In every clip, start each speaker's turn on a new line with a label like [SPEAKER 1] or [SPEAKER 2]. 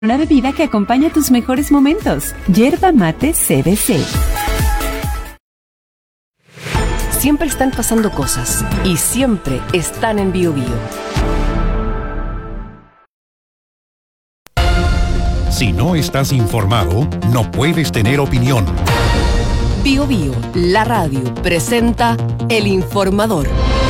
[SPEAKER 1] Una bebida que acompaña tus mejores momentos. Yerba Mate CBC.
[SPEAKER 2] Siempre están pasando cosas y siempre están en BioBio.
[SPEAKER 3] Si no estás informado, no puedes tener opinión.
[SPEAKER 2] BioBio, la radio, presenta El Informador.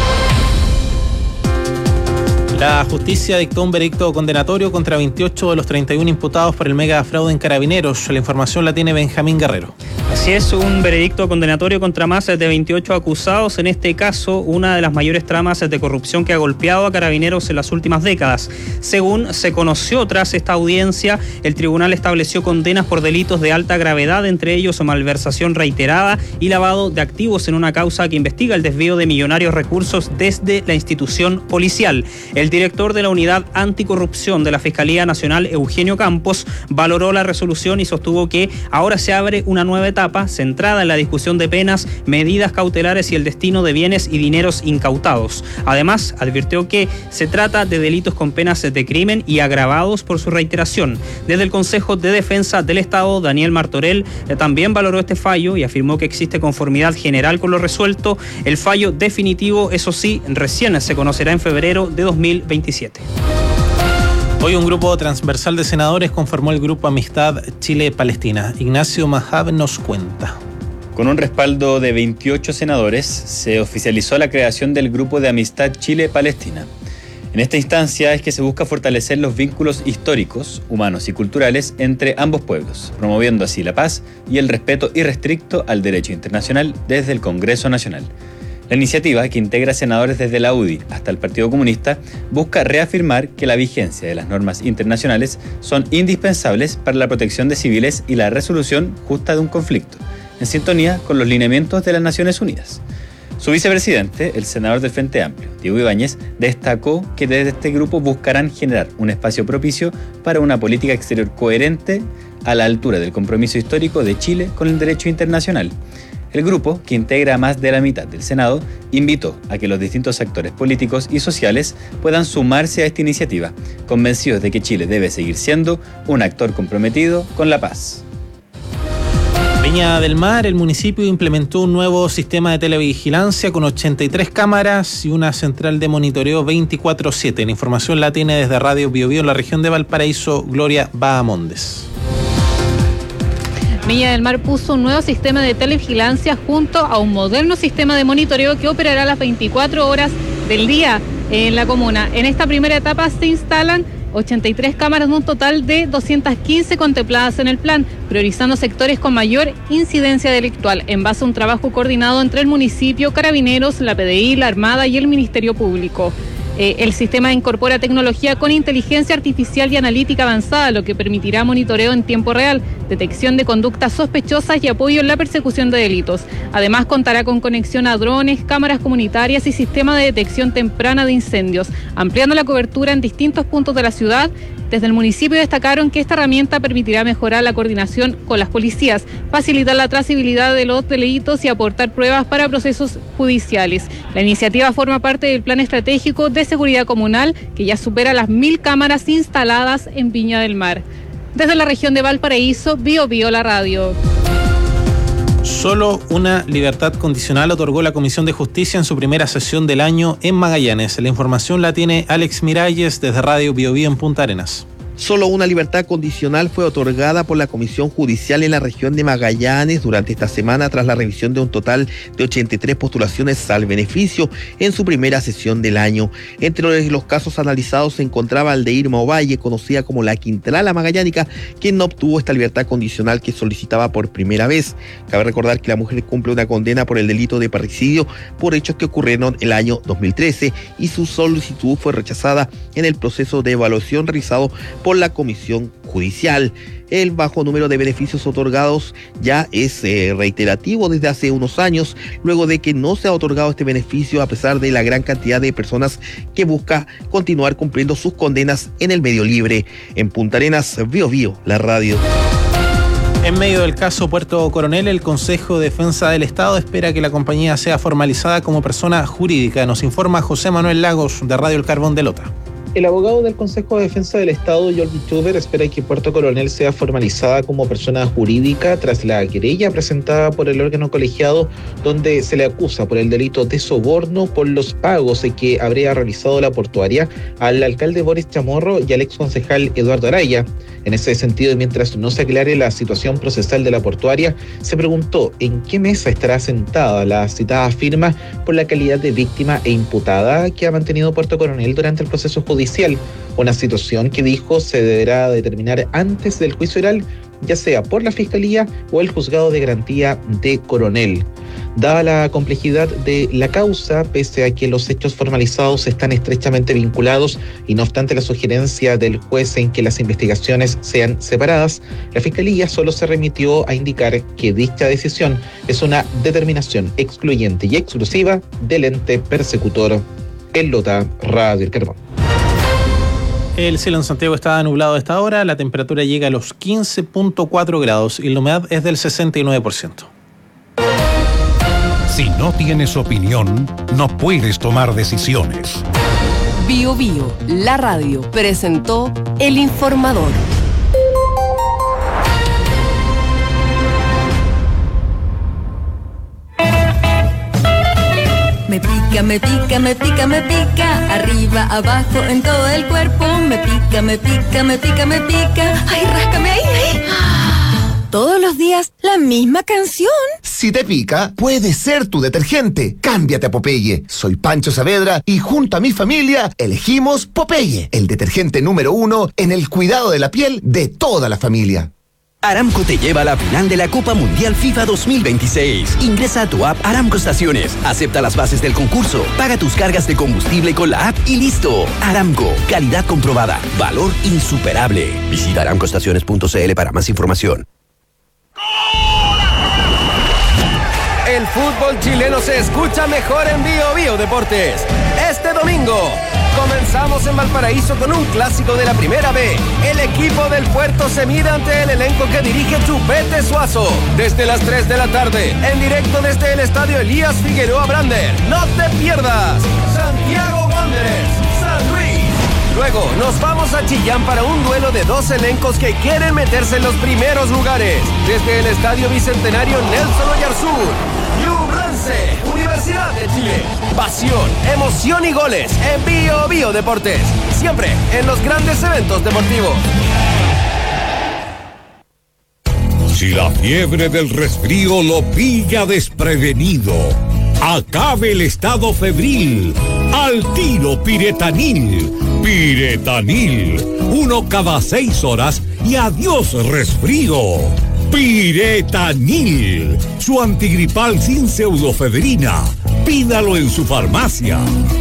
[SPEAKER 4] La justicia dictó un veredicto condenatorio contra 28 de los 31 imputados por el mega fraude en Carabineros. La información la tiene Benjamín Guerrero.
[SPEAKER 5] Así es, un veredicto condenatorio contra más de 28 acusados. En este caso, una de las mayores tramas de corrupción que ha golpeado a Carabineros en las últimas décadas. Según se conoció tras esta audiencia, el tribunal estableció condenas por delitos de alta gravedad, entre ellos malversación reiterada y lavado de activos en una causa que investiga el desvío de millonarios recursos desde la institución policial. El director de la Unidad Anticorrupción de la Fiscalía Nacional, Eugenio Campos, valoró la resolución y sostuvo que ahora se abre una nueva etapa centrada en la discusión de penas, medidas cautelares y el destino de bienes y dineros incautados. Además, advirtió que se trata de delitos con penas de crimen y agravados por su reiteración. Desde el Consejo de Defensa del Estado, Daniel Martorell también valoró este fallo y afirmó que existe conformidad general con lo resuelto. El fallo definitivo, eso sí, recién se conocerá en febrero de 2027.
[SPEAKER 4] Hoy un grupo transversal de senadores conformó el Grupo Amistad Chile-Palestina. Ignacio Mahab nos cuenta.
[SPEAKER 6] Con un respaldo de 28 senadores, se oficializó la creación del Grupo de Amistad Chile-Palestina. En esta instancia es que se busca fortalecer los vínculos históricos, humanos y culturales entre ambos pueblos, promoviendo así la paz y el respeto irrestricto al derecho internacional desde el Congreso Nacional. La iniciativa, que integra senadores desde la UDI hasta el Partido Comunista, busca reafirmar que la vigencia de las normas internacionales son indispensables para la protección de civiles y la resolución justa de un conflicto, en sintonía con los lineamientos de las Naciones Unidas. Su vicepresidente, el senador del Frente Amplio, Diego Ibáñez, destacó que desde este grupo buscarán generar un espacio propicio para una política exterior coherente a la altura del compromiso histórico de Chile con el derecho internacional. El grupo, que integra a más de la mitad del Senado, invitó a que los distintos actores políticos y sociales puedan sumarse a esta iniciativa, convencidos de que Chile debe seguir siendo un actor comprometido con la paz.
[SPEAKER 4] Viña del Mar, el municipio implementó un nuevo sistema de televigilancia con 83 cámaras y una central de monitoreo 24/7. La información la tiene desde Radio BioBio en la región de Valparaíso, Gloria Bahamondes.
[SPEAKER 7] Viña del Mar puso un nuevo sistema de televigilancia junto a un moderno sistema de monitoreo que operará las 24 horas del día en la comuna. En esta primera etapa se instalan 83 cámaras de un total de 215 contempladas en el plan, priorizando sectores con mayor incidencia delictual, en base a un trabajo coordinado entre el municipio, Carabineros, la PDI, la Armada y el Ministerio Público. El sistema incorpora tecnología con inteligencia artificial y analítica avanzada, lo que permitirá monitoreo en tiempo real, detección de conductas sospechosas y apoyo en la persecución de delitos. Además, contará con conexión a drones, cámaras comunitarias y sistema de detección temprana de incendios, ampliando la cobertura en distintos puntos de la ciudad. Desde el municipio destacaron que esta herramienta permitirá mejorar la coordinación con las policías, facilitar la trazabilidad de los delitos y aportar pruebas para procesos judiciales. La iniciativa forma parte del Plan Estratégico de Seguridad Comunal, que ya supera las 1.000 cámaras instaladas en Viña del Mar. Desde la región de Valparaíso, BioBio la radio.
[SPEAKER 4] Solo una libertad condicional otorgó la Comisión de Justicia en su primera sesión del año en Magallanes. La información la tiene Alex Miralles desde Radio BioBio en Punta Arenas.
[SPEAKER 8] Solo una libertad condicional fue otorgada por la Comisión Judicial en la región de Magallanes durante esta semana tras la revisión de un total de 83 postulaciones al beneficio en su primera sesión del año. Entre los casos analizados se encontraba el de Irma Ovalle, conocida como la Quintrala Magallánica, quien no obtuvo esta libertad condicional que solicitaba por primera vez. Cabe recordar que la mujer cumple una condena por el delito de parricidio por hechos que ocurrieron el año 2013 y su solicitud fue rechazada en el proceso de evaluación realizado por la Comisión Judicial. El bajo número de beneficios otorgados ya es reiterativo desde hace unos años, luego de que no se ha otorgado este beneficio a pesar de la gran cantidad de personas que busca continuar cumpliendo sus condenas en el medio libre. En Punta Arenas, BioBio, la radio.
[SPEAKER 4] En medio del caso Puerto Coronel, el Consejo de Defensa del Estado espera que la compañía sea formalizada como persona jurídica. Nos informa José Manuel Lagos de Radio El Carbón de Lota. El abogado del Consejo de Defensa del Estado, Jordi Chuber, espera que Puerto Coronel sea formalizada como persona jurídica tras la querella presentada por el órgano colegiado, donde se le acusa por el delito de soborno por los pagos que habría realizado la portuaria al alcalde Boris Chamorro y al exconcejal Eduardo Araya. En ese sentido, mientras no se aclare la situación procesal de la portuaria, se preguntó en qué mesa estará sentada la citada firma por la calidad de víctima e imputada que ha mantenido Puerto Coronel durante el proceso judicial, una situación que dijo se deberá determinar antes del juicio oral, ya sea por la Fiscalía o el Juzgado de Garantía de Coronel. Dada la complejidad de la causa, pese a que los hechos formalizados están estrechamente vinculados y no obstante la sugerencia del juez en que las investigaciones sean separadas, la Fiscalía solo se remitió a indicar que dicha decisión es una determinación excluyente y exclusiva del ente persecutor. El Lota, Radio El Carbón.
[SPEAKER 9] El cielo en Santiago está nublado a esta hora, la temperatura llega a los 15.4 grados y la humedad es del 69%.
[SPEAKER 3] Si no tienes opinión, no puedes tomar decisiones.
[SPEAKER 2] Bio Bio, la radio, presentó El Informador.
[SPEAKER 10] Me pica, me pica, me pica, me pica, arriba, abajo, en todo el cuerpo. Me pica, me pica, me pica, me pica. Ay, ráscame ahí, ahí. Todos los días, la misma canción.
[SPEAKER 11] Si te pica, puede ser tu detergente. Cámbiate a Popeye. Soy Pancho Saavedra y junto a mi familia elegimos Popeye, el detergente número 1 en el cuidado de la piel de toda la familia.
[SPEAKER 12] Aramco te lleva a la final de la Copa Mundial FIFA 2026. Ingresa a tu app Aramco Estaciones, acepta las bases del concurso, paga tus cargas de combustible con la app y listo. Aramco, calidad comprobada, valor insuperable. Visita aramcoestaciones.cl para más información.
[SPEAKER 13] El fútbol chileno se escucha mejor en Bio Bio Deportes. Este domingo comenzamos en Valparaíso con un clásico de la Primera B. El equipo del Puerto se mide ante el elenco que dirige Chupete Suazo. Desde las 3 de la tarde, en directo desde el estadio Elías Figueroa Brander. ¡No te pierdas! Santiago Wanderers, San Luis. Luego nos vamos a Chillán para un duelo de dos elencos que quieren meterse en los primeros lugares. Desde el estadio Bicentenario Nelson Oyarzún. Ñublense, Universidad de Chile. Pasión, emoción y goles en Bio Bio Deportes. Siempre en los grandes eventos deportivos.
[SPEAKER 3] Si la fiebre del resfrío lo pilla desprevenido, acabe el estado febril. Al tiro Piretanil. Piretanil. 1 cada 6 horas y adiós resfrío. Piretanil. Su antigripal sin pseudofebrina. Pídalo en su farmacia.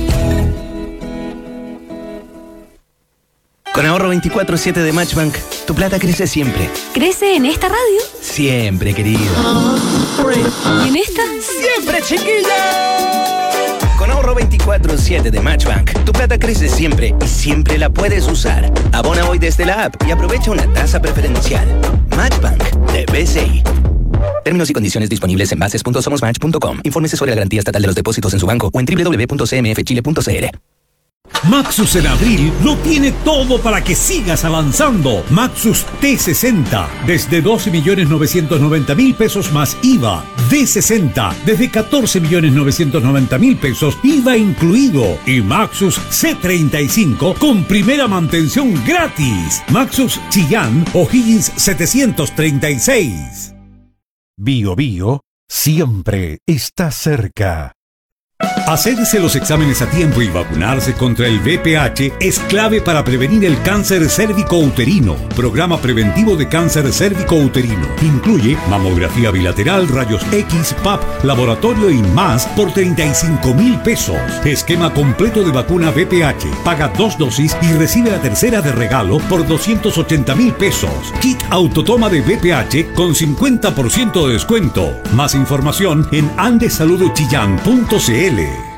[SPEAKER 12] Con ahorro 24/7 de Matchbank, tu plata crece siempre.
[SPEAKER 10] ¿Crece en esta radio?
[SPEAKER 12] Siempre, querido.
[SPEAKER 10] ¿Y en esta?
[SPEAKER 12] ¡Siempre, chiquilla! Con ahorro 24/7 de Matchbank, tu plata crece siempre y siempre la puedes usar. Abona hoy desde la app y aprovecha una tasa preferencial. Matchbank de BCI. Términos y condiciones disponibles en bases.somosmatch.com. Infórmese sobre la garantía estatal de los depósitos en su banco o en www.cmfchile.cl.
[SPEAKER 14] Maxus en abril lo tiene todo para que sigas avanzando. Maxus T60 desde 12.990.000 pesos más IVA. D60 desde 14.990.000 pesos IVA incluido. Y Maxus C35 con primera mantención gratis. Maxus Chillán O'Higgins 736.
[SPEAKER 3] Bio Bio siempre está cerca.
[SPEAKER 14] Hacerse los exámenes a tiempo y vacunarse contra el VPH es clave para prevenir el cáncer cérvico-uterino. Programa preventivo de cáncer cérvico-uterino. Incluye mamografía bilateral, rayos X, PAP, laboratorio y más por 35,000 pesos. Esquema completo de vacuna VPH. Paga 2 dosis y recibe la tercera de regalo por 280,000 pesos. Kit autotoma de VPH con 50% de descuento. Más información en andesaludochillán.cl.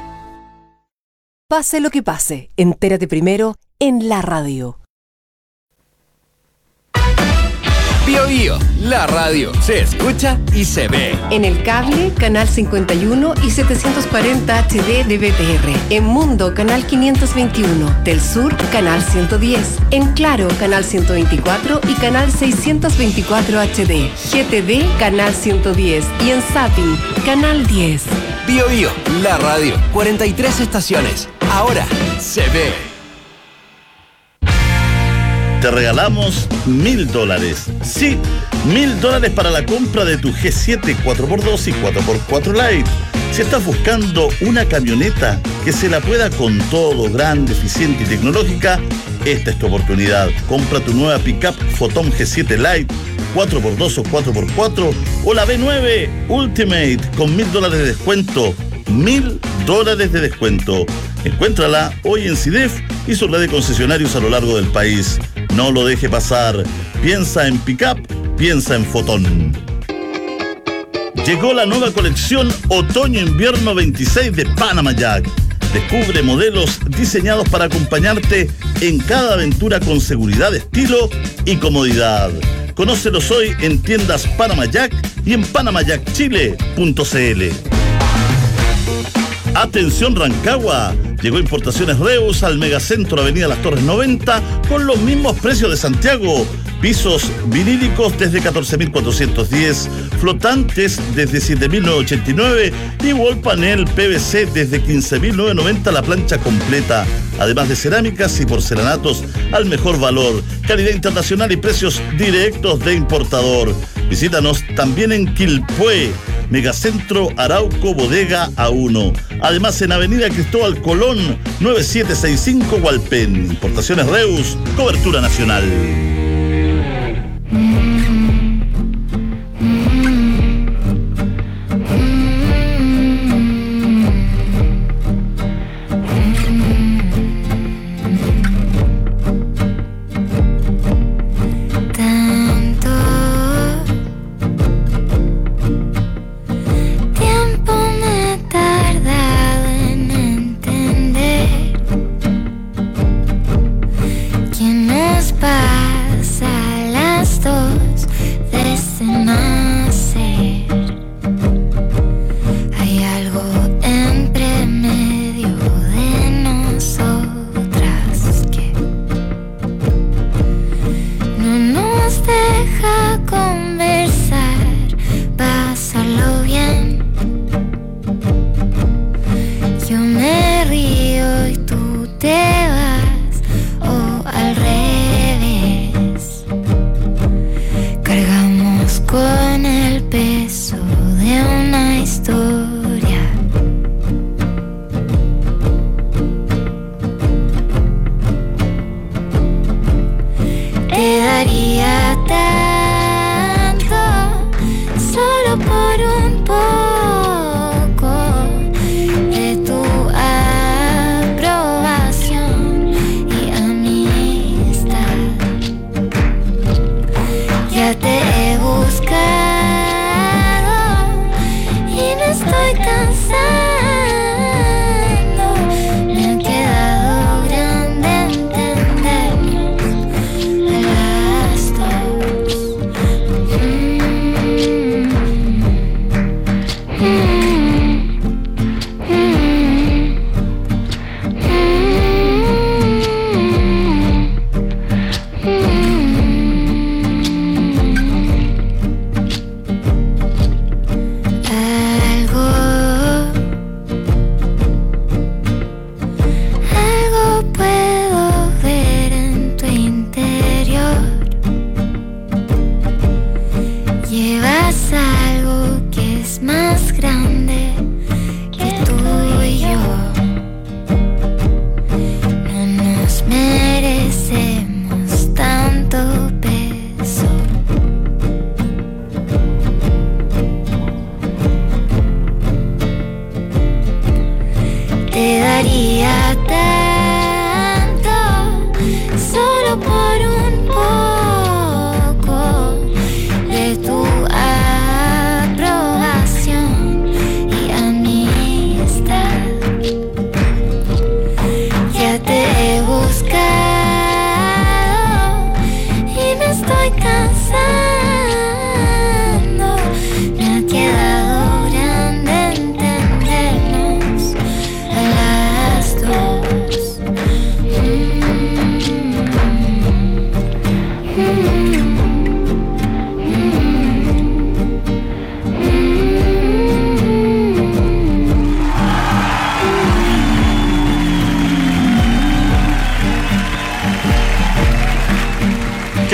[SPEAKER 2] Pase lo que pase, entérate primero en la radio.
[SPEAKER 13] Bio Bio, la radio se escucha y se ve.
[SPEAKER 2] En el cable, canal 51 y 740 HD de BTR. En Mundo, canal 521. Del Sur, canal 110. En Claro, canal 124 y canal 624 HD. GTD, canal 110. Y en Zapping, canal 10.
[SPEAKER 13] Bio Bio, la radio, 43 estaciones. Ahora se ve.
[SPEAKER 15] Te regalamos $1,000. Sí, $1,000 para la compra de tu G7 4x2 y 4x4 Lite. Si estás buscando una camioneta que se la pueda con todo, grande, eficiente y tecnológica, esta es tu oportunidad. Compra tu nueva pickup Photon G7 Lite, 4x2 o 4x4, o la B9 Ultimate con $1,000 de descuento. $1,000 de descuento. Encuéntrala hoy en CIDEF y su red de concesionarios a lo largo del país. No lo deje pasar. Piensa en pickup, piensa en Photon. Llegó la nueva colección Otoño-Invierno 26 de Panama Jack. Descubre modelos diseñados para acompañarte en cada aventura con seguridad, estilo y comodidad. Conócelos hoy en tiendas Panama Jack y en panamajackchile.cl. Atención Rancagua, llegó Importaciones Reus al Megacentro Avenida Las Torres 90 con los mismos precios de Santiago. Pisos vinílicos desde 14.410, flotantes desde 7.989 y wall panel PVC desde 15.990 la plancha completa. Además de cerámicas y porcelanatos al mejor valor, calidad internacional y precios directos de importador. Visítanos también en Quilpué, Megacentro Arauco Bodega A1. Además en Avenida Cristóbal Colón, 9765 Hualpén. Importaciones Reus, cobertura nacional.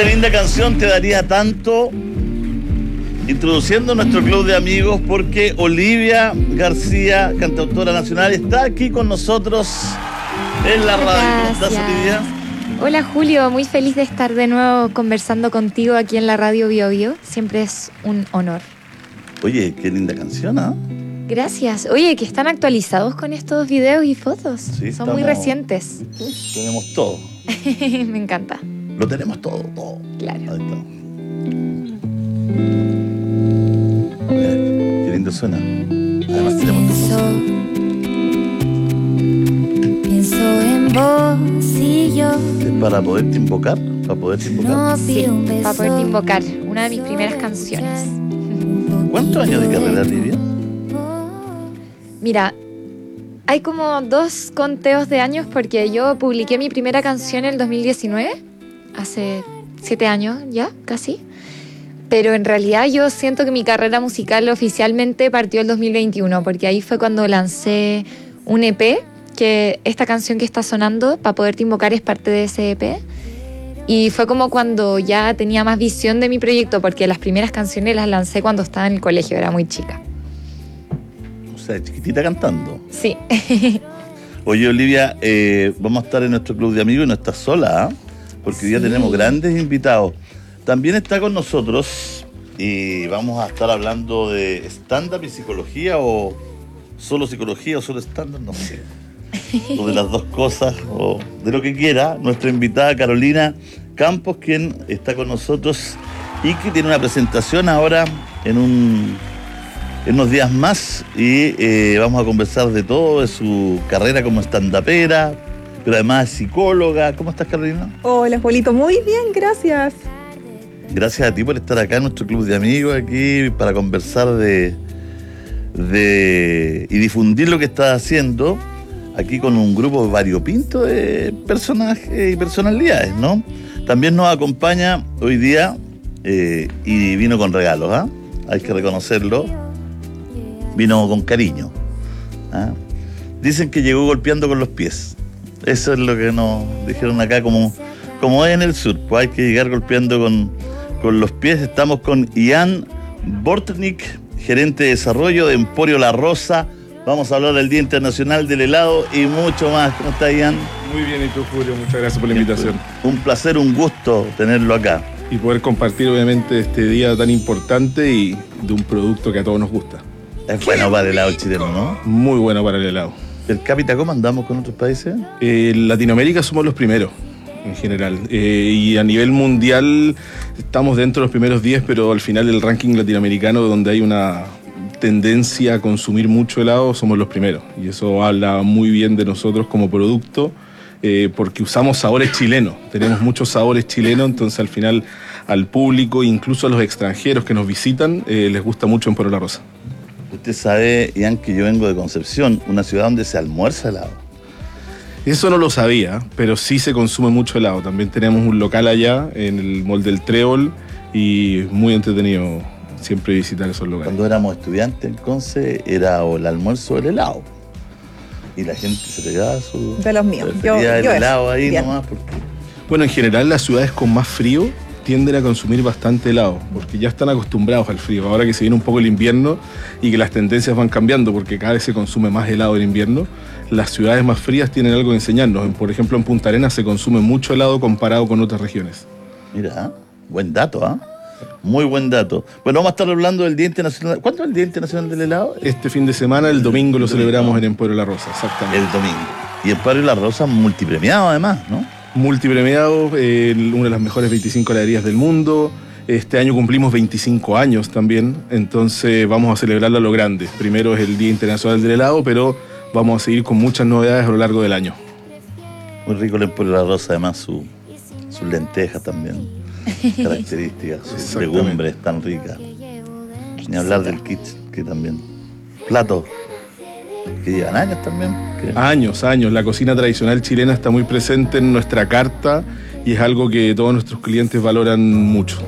[SPEAKER 15] linda canción, Te daría tanto. Introduciendo nuestro club de amigos porque Olivia García, cantautora nacional, está aquí con nosotros en la radio. ¿Cómo estás, Olivia?
[SPEAKER 16] Hola, Julio, muy feliz de estar de nuevo conversando contigo aquí en la radio Bio Bio. Siempre es un honor.
[SPEAKER 15] Oye, qué linda canción, ¿ah?
[SPEAKER 16] Gracias. Oye, que están actualizados con estos videos y fotos. Sí, son muy recientes.
[SPEAKER 15] Tenemos todo.
[SPEAKER 16] Me encanta.
[SPEAKER 15] Lo tenemos todo.
[SPEAKER 16] Claro.
[SPEAKER 15] Ahí está. Qué lindo suena. Además tenemos
[SPEAKER 10] Pienso en vos y yo.
[SPEAKER 15] ¿Es para poderte invocar? ¿Para poderte invocar?
[SPEAKER 16] Sí, para poderte invocar. Una de mis primeras canciones.
[SPEAKER 15] ¿Cuántos años de carrera, Olivia?
[SPEAKER 16] Mira, hay como 2 conteos de años porque yo publiqué mi primera canción en el 2019, hace 7 años ya, casi. Pero en realidad yo siento que mi carrera musical oficialmente partió el 2021, porque ahí fue cuando lancé un EP, que esta canción que está sonando, Para poderte invocar, es parte de ese EP. Y fue como cuando ya tenía más visión de mi proyecto, porque las primeras canciones las lancé cuando estaba en el colegio, era muy chica.
[SPEAKER 15] O sea, chiquitita cantando.
[SPEAKER 16] Sí.
[SPEAKER 15] Oye, Olivia, vamos a estar en nuestro club de amigos y no estás sola, ¿eh? Porque hoy día tenemos grandes invitados. También está con nosotros y vamos a estar hablando de stand-up y psicología, o solo psicología o solo stand-up, no sé. O de las dos cosas, o de lo que quiera. Nuestra invitada Carolina Campos, quien está con nosotros y que tiene una presentación ahora en unos días más, y vamos a conversar de todo, de su carrera como stand-upera, pero además es psicóloga. ¿Cómo estás, Carolina?
[SPEAKER 17] Hola, Polito, muy bien, gracias.
[SPEAKER 15] Gracias a ti por estar acá en nuestro club de amigos, aquí para conversar y difundir lo que estás haciendo, aquí con un grupo variopinto de personajes y personalidades, ¿no? También nos acompaña hoy día y vino con regalos, ¿ah? Hay que reconocerlo. Vino con cariño, ¿ah? Dicen que llegó golpeando con los pies. Eso es lo que nos dijeron acá, como es en el sur, pues hay que llegar golpeando con los pies. Estamos con Ian Bortnik, gerente de desarrollo de Emporio La Rosa. Vamos a hablar del Día Internacional del Helado y mucho más. ¿Cómo está, Ian?
[SPEAKER 18] Muy bien, ¿y tú, Julio? Muchas gracias por la invitación.
[SPEAKER 15] Un placer, un gusto tenerlo acá.
[SPEAKER 18] Y poder compartir, obviamente, este día tan importante y de un producto que a todos nos gusta.
[SPEAKER 15] Es bueno para el helado chileno, ¿no?
[SPEAKER 18] Muy bueno para el helado.
[SPEAKER 15] ¿El cápita cómo andamos con otros países?
[SPEAKER 18] En Latinoamérica somos los primeros, en general. Y a nivel mundial estamos dentro de los primeros 10, pero al final el ranking latinoamericano, donde hay una tendencia a consumir mucho helado, somos los primeros. Y eso habla muy bien de nosotros como producto, porque usamos sabores chilenos. Tenemos muchos sabores chilenos, entonces al final al público, incluso a los extranjeros que nos visitan, les gusta mucho Emporio La Rosa.
[SPEAKER 15] Usted sabe, Ian, que yo vengo de Concepción, una ciudad donde se almuerza helado.
[SPEAKER 18] Eso no lo sabía, pero sí se consume mucho helado. También tenemos un local allá, en el Mall del Trébol, y muy entretenido siempre visitar esos lugares.
[SPEAKER 15] Cuando éramos estudiantes en Conce, era o el almuerzo o el helado. Y la gente se pegaba su...
[SPEAKER 17] De los míos.
[SPEAKER 15] Yo el helado ahí bien. Nomás, porque...
[SPEAKER 18] Bueno, en general las ciudades con más frío tienden a consumir bastante helado, porque ya están acostumbrados al frío. Ahora que se viene un poco el invierno y que las tendencias van cambiando, porque cada vez se consume más helado en invierno, las ciudades más frías tienen algo que enseñarnos. Por ejemplo, en Punta Arenas se consume mucho helado comparado con otras regiones.
[SPEAKER 15] Mira, buen dato, ¿ah? Muy buen dato. Bueno, vamos a estar hablando del Día Internacional. ¿Cuándo es el Día Internacional del Helado?
[SPEAKER 18] Este fin de semana, el domingo, lo celebramos en Emporio La Rosa, exactamente.
[SPEAKER 15] El domingo. Y Emporio La Rosa multipremiado además, ¿no?
[SPEAKER 18] Multipremiado, una de las mejores 25 heladerías del mundo. Este año cumplimos 25 años también, entonces vamos a celebrarlo a lo grande. Primero es el Día Internacional del Helado, pero vamos a seguir con muchas novedades a lo largo del año.
[SPEAKER 15] Muy rico el Emporio La Rosa, además sus lentejas también, características, sus legumbres tan ricas. Ni hablar del kit, que también. Platos que llevan años también.
[SPEAKER 18] Años. La cocina tradicional chilena está muy presente en nuestra carta y es algo que todos nuestros clientes valoran mucho.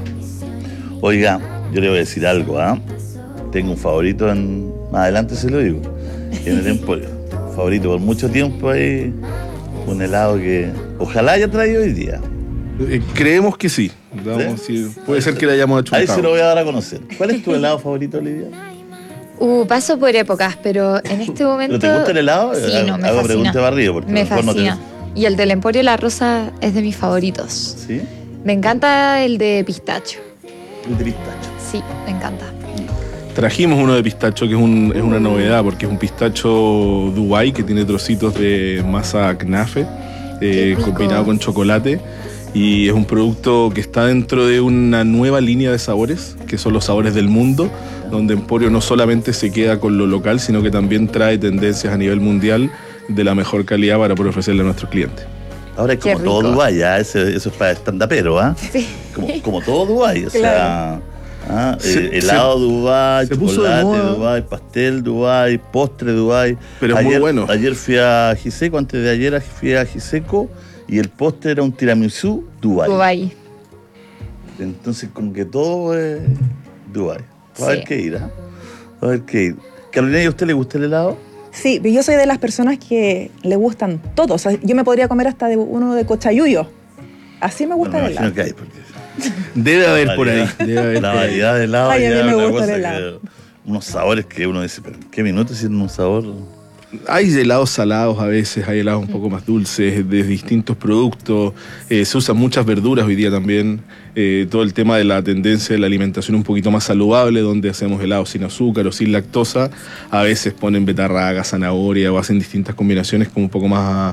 [SPEAKER 15] Oiga, yo le voy a decir algo, ¿ah? Tengo un favorito, más adelante se lo digo, en el Emporio. Favorito por mucho tiempo ahí, un helado que ojalá haya traído hoy día.
[SPEAKER 18] Creemos que sí. Sí, puede ser que le hayamos hecho.
[SPEAKER 15] Ahí se lo voy a dar a conocer. ¿Cuál es tu helado favorito, Olivia?
[SPEAKER 16] Paso por épocas, pero en este momento...
[SPEAKER 15] ¿Pero te gusta el helado?
[SPEAKER 16] Sí, no, me
[SPEAKER 15] Hago
[SPEAKER 16] fascina.
[SPEAKER 15] pregunta barrido porque
[SPEAKER 16] Me
[SPEAKER 15] a lo mejor
[SPEAKER 16] fascina.
[SPEAKER 15] no
[SPEAKER 16] Y el del Emporio La Rosa es de mis favoritos.
[SPEAKER 15] ¿Sí?
[SPEAKER 16] Me encanta el de pistacho.
[SPEAKER 15] El de pistacho.
[SPEAKER 16] Sí, me encanta.
[SPEAKER 18] Trajimos uno de pistacho que es una novedad porque es un pistacho Dubai que tiene trocitos de masa knafe combinado con chocolate y es un producto que está dentro de una nueva línea de sabores que son los sabores del mundo, donde Emporio no solamente se queda con lo local sino que también trae tendencias a nivel mundial de la mejor calidad para poder ofrecerle a nuestros clientes.
[SPEAKER 15] Ahora es como todo Dubái, ¿eh? Eso es para stand-upero, ¿eh?
[SPEAKER 16] Sí.
[SPEAKER 15] Como todo Dubái, o sea... helado Dubái, chocolate Dubái, pastel Dubái, postre Dubái.
[SPEAKER 18] Pero es muy bueno.
[SPEAKER 15] Ayer fui a Giseco, antes de ayer fui a Giseco y el postre era un tiramisú Dubái. Entonces como que todo es Dubái. Va a haber que ir, Va a haber que ir. Carolina, ¿y a usted le gusta el helado?
[SPEAKER 17] Sí, pero yo soy de las personas que le gustan todos. O sea, yo me podría comer hasta uno de cochayuyo. Así me gusta el helado.
[SPEAKER 15] Que hay, porque...
[SPEAKER 18] Debe haber por ahí.
[SPEAKER 15] La variedad de helado.
[SPEAKER 17] Ay, a mí me gusta el helado.
[SPEAKER 15] Unos sabores que uno dice, pero ¿en qué minutos tienen un sabor?
[SPEAKER 18] Hay helados salados a veces, hay helados un poco más dulces, de distintos productos. Se usan muchas verduras hoy día también. Todo el tema de la tendencia de la alimentación un poquito más saludable, donde hacemos helados sin azúcar o sin lactosa. A veces ponen betarraga, zanahoria o hacen distintas combinaciones como un poco más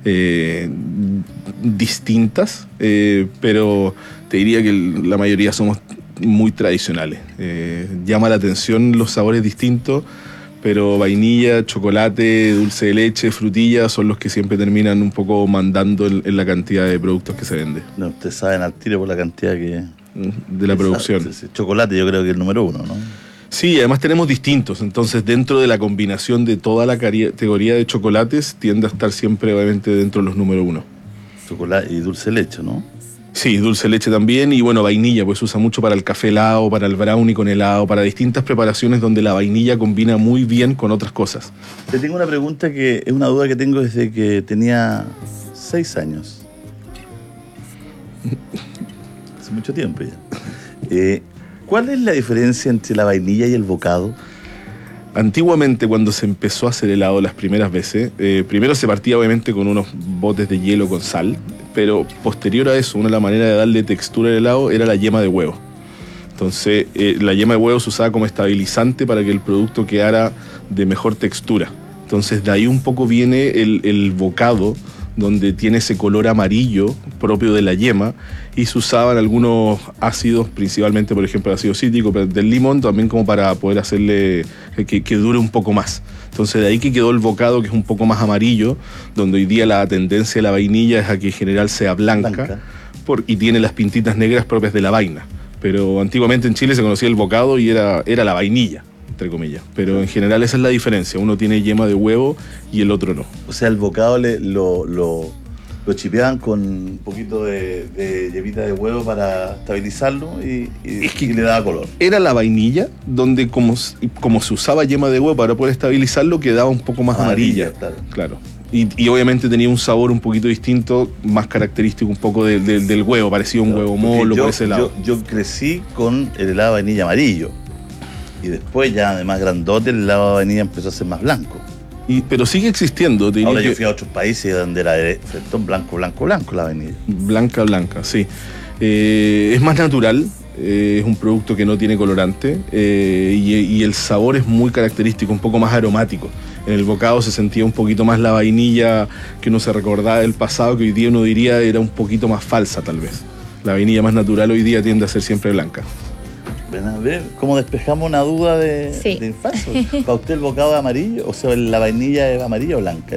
[SPEAKER 18] distintas. Pero te diría que la mayoría somos muy tradicionales. Llama la atención los sabores distintos. Pero vainilla, chocolate, dulce de leche, frutilla son los que siempre terminan un poco mandando en la cantidad de productos que se vende.
[SPEAKER 15] No, ustedes saben al tiro por la cantidad que...
[SPEAKER 18] De la producción.
[SPEAKER 15] Sí. Chocolate yo creo que es el número 1, ¿no?
[SPEAKER 18] Sí, además tenemos distintos. Entonces dentro de la combinación de toda la categoría de chocolates tiende a estar siempre obviamente dentro de los número 1.
[SPEAKER 15] Chocolate y dulce de leche, ¿no?
[SPEAKER 18] Sí, dulce de leche también y bueno, vainilla, pues se usa mucho para el café helado, para el brownie con helado, para distintas preparaciones donde la vainilla combina muy bien con otras cosas.
[SPEAKER 15] Te tengo una pregunta que es una duda que tengo desde que tenía 6 años. Hace mucho tiempo ya. ¿Cuál es la diferencia entre la vainilla y el bocado?
[SPEAKER 18] Antiguamente, cuando se empezó a hacer helado las primeras veces, primero se partía obviamente con unos botes de hielo con sal, pero posterior a eso, una de las maneras de darle textura al helado era la yema de huevo. Entonces, la yema de huevo se usaba como estabilizante para que el producto quedara de mejor textura. Entonces, de ahí un poco viene el bocado, donde tiene ese color amarillo propio de la yema, y se usaban algunos ácidos, principalmente por ejemplo el ácido cítrico del limón, también como para poder hacerle que dure un poco más. Entonces de ahí que quedó el bocado, que es un poco más amarillo, donde hoy día la tendencia de la vainilla es a que en general sea blanca. Y tiene las pintitas negras propias de la vaina. Pero antiguamente en Chile se conocía el bocado y era la vainilla, entre comillas. Pero en general esa es la diferencia. Uno tiene yema de huevo y el otro no.
[SPEAKER 15] O sea, el bocado lo chipeaban con un poquito de yemita de huevo para estabilizarlo y le daba color.
[SPEAKER 18] Era la vainilla, donde como se usaba yema de huevo para poder estabilizarlo, quedaba un poco más amarilla. Claro. Y obviamente tenía un sabor un poquito distinto, más característico un poco del huevo, parecía un huevo molo por ese lado.
[SPEAKER 15] Yo crecí con el helado de vainilla amarillo. Y después ya de más grandote el helado de vainilla empezó a ser más blanco.
[SPEAKER 18] Pero sigue existiendo.
[SPEAKER 15] Ahora yo fui a otros países donde era de frentón blanco la vainilla.
[SPEAKER 18] Blanca, sí. Es más natural, es un producto que no tiene colorante y el sabor es muy característico, un poco más aromático. En el bocado se sentía un poquito más la vainilla que uno se recordaba del pasado, que hoy día uno diría era un poquito más falsa tal vez. La vainilla más natural hoy día tiende a ser siempre blanca.
[SPEAKER 15] Ven a ver, ¿cómo despejamos una duda de infancia? ¿Para usted el bocado es amarillo? O sea, ¿la vainilla es amarilla o blanca?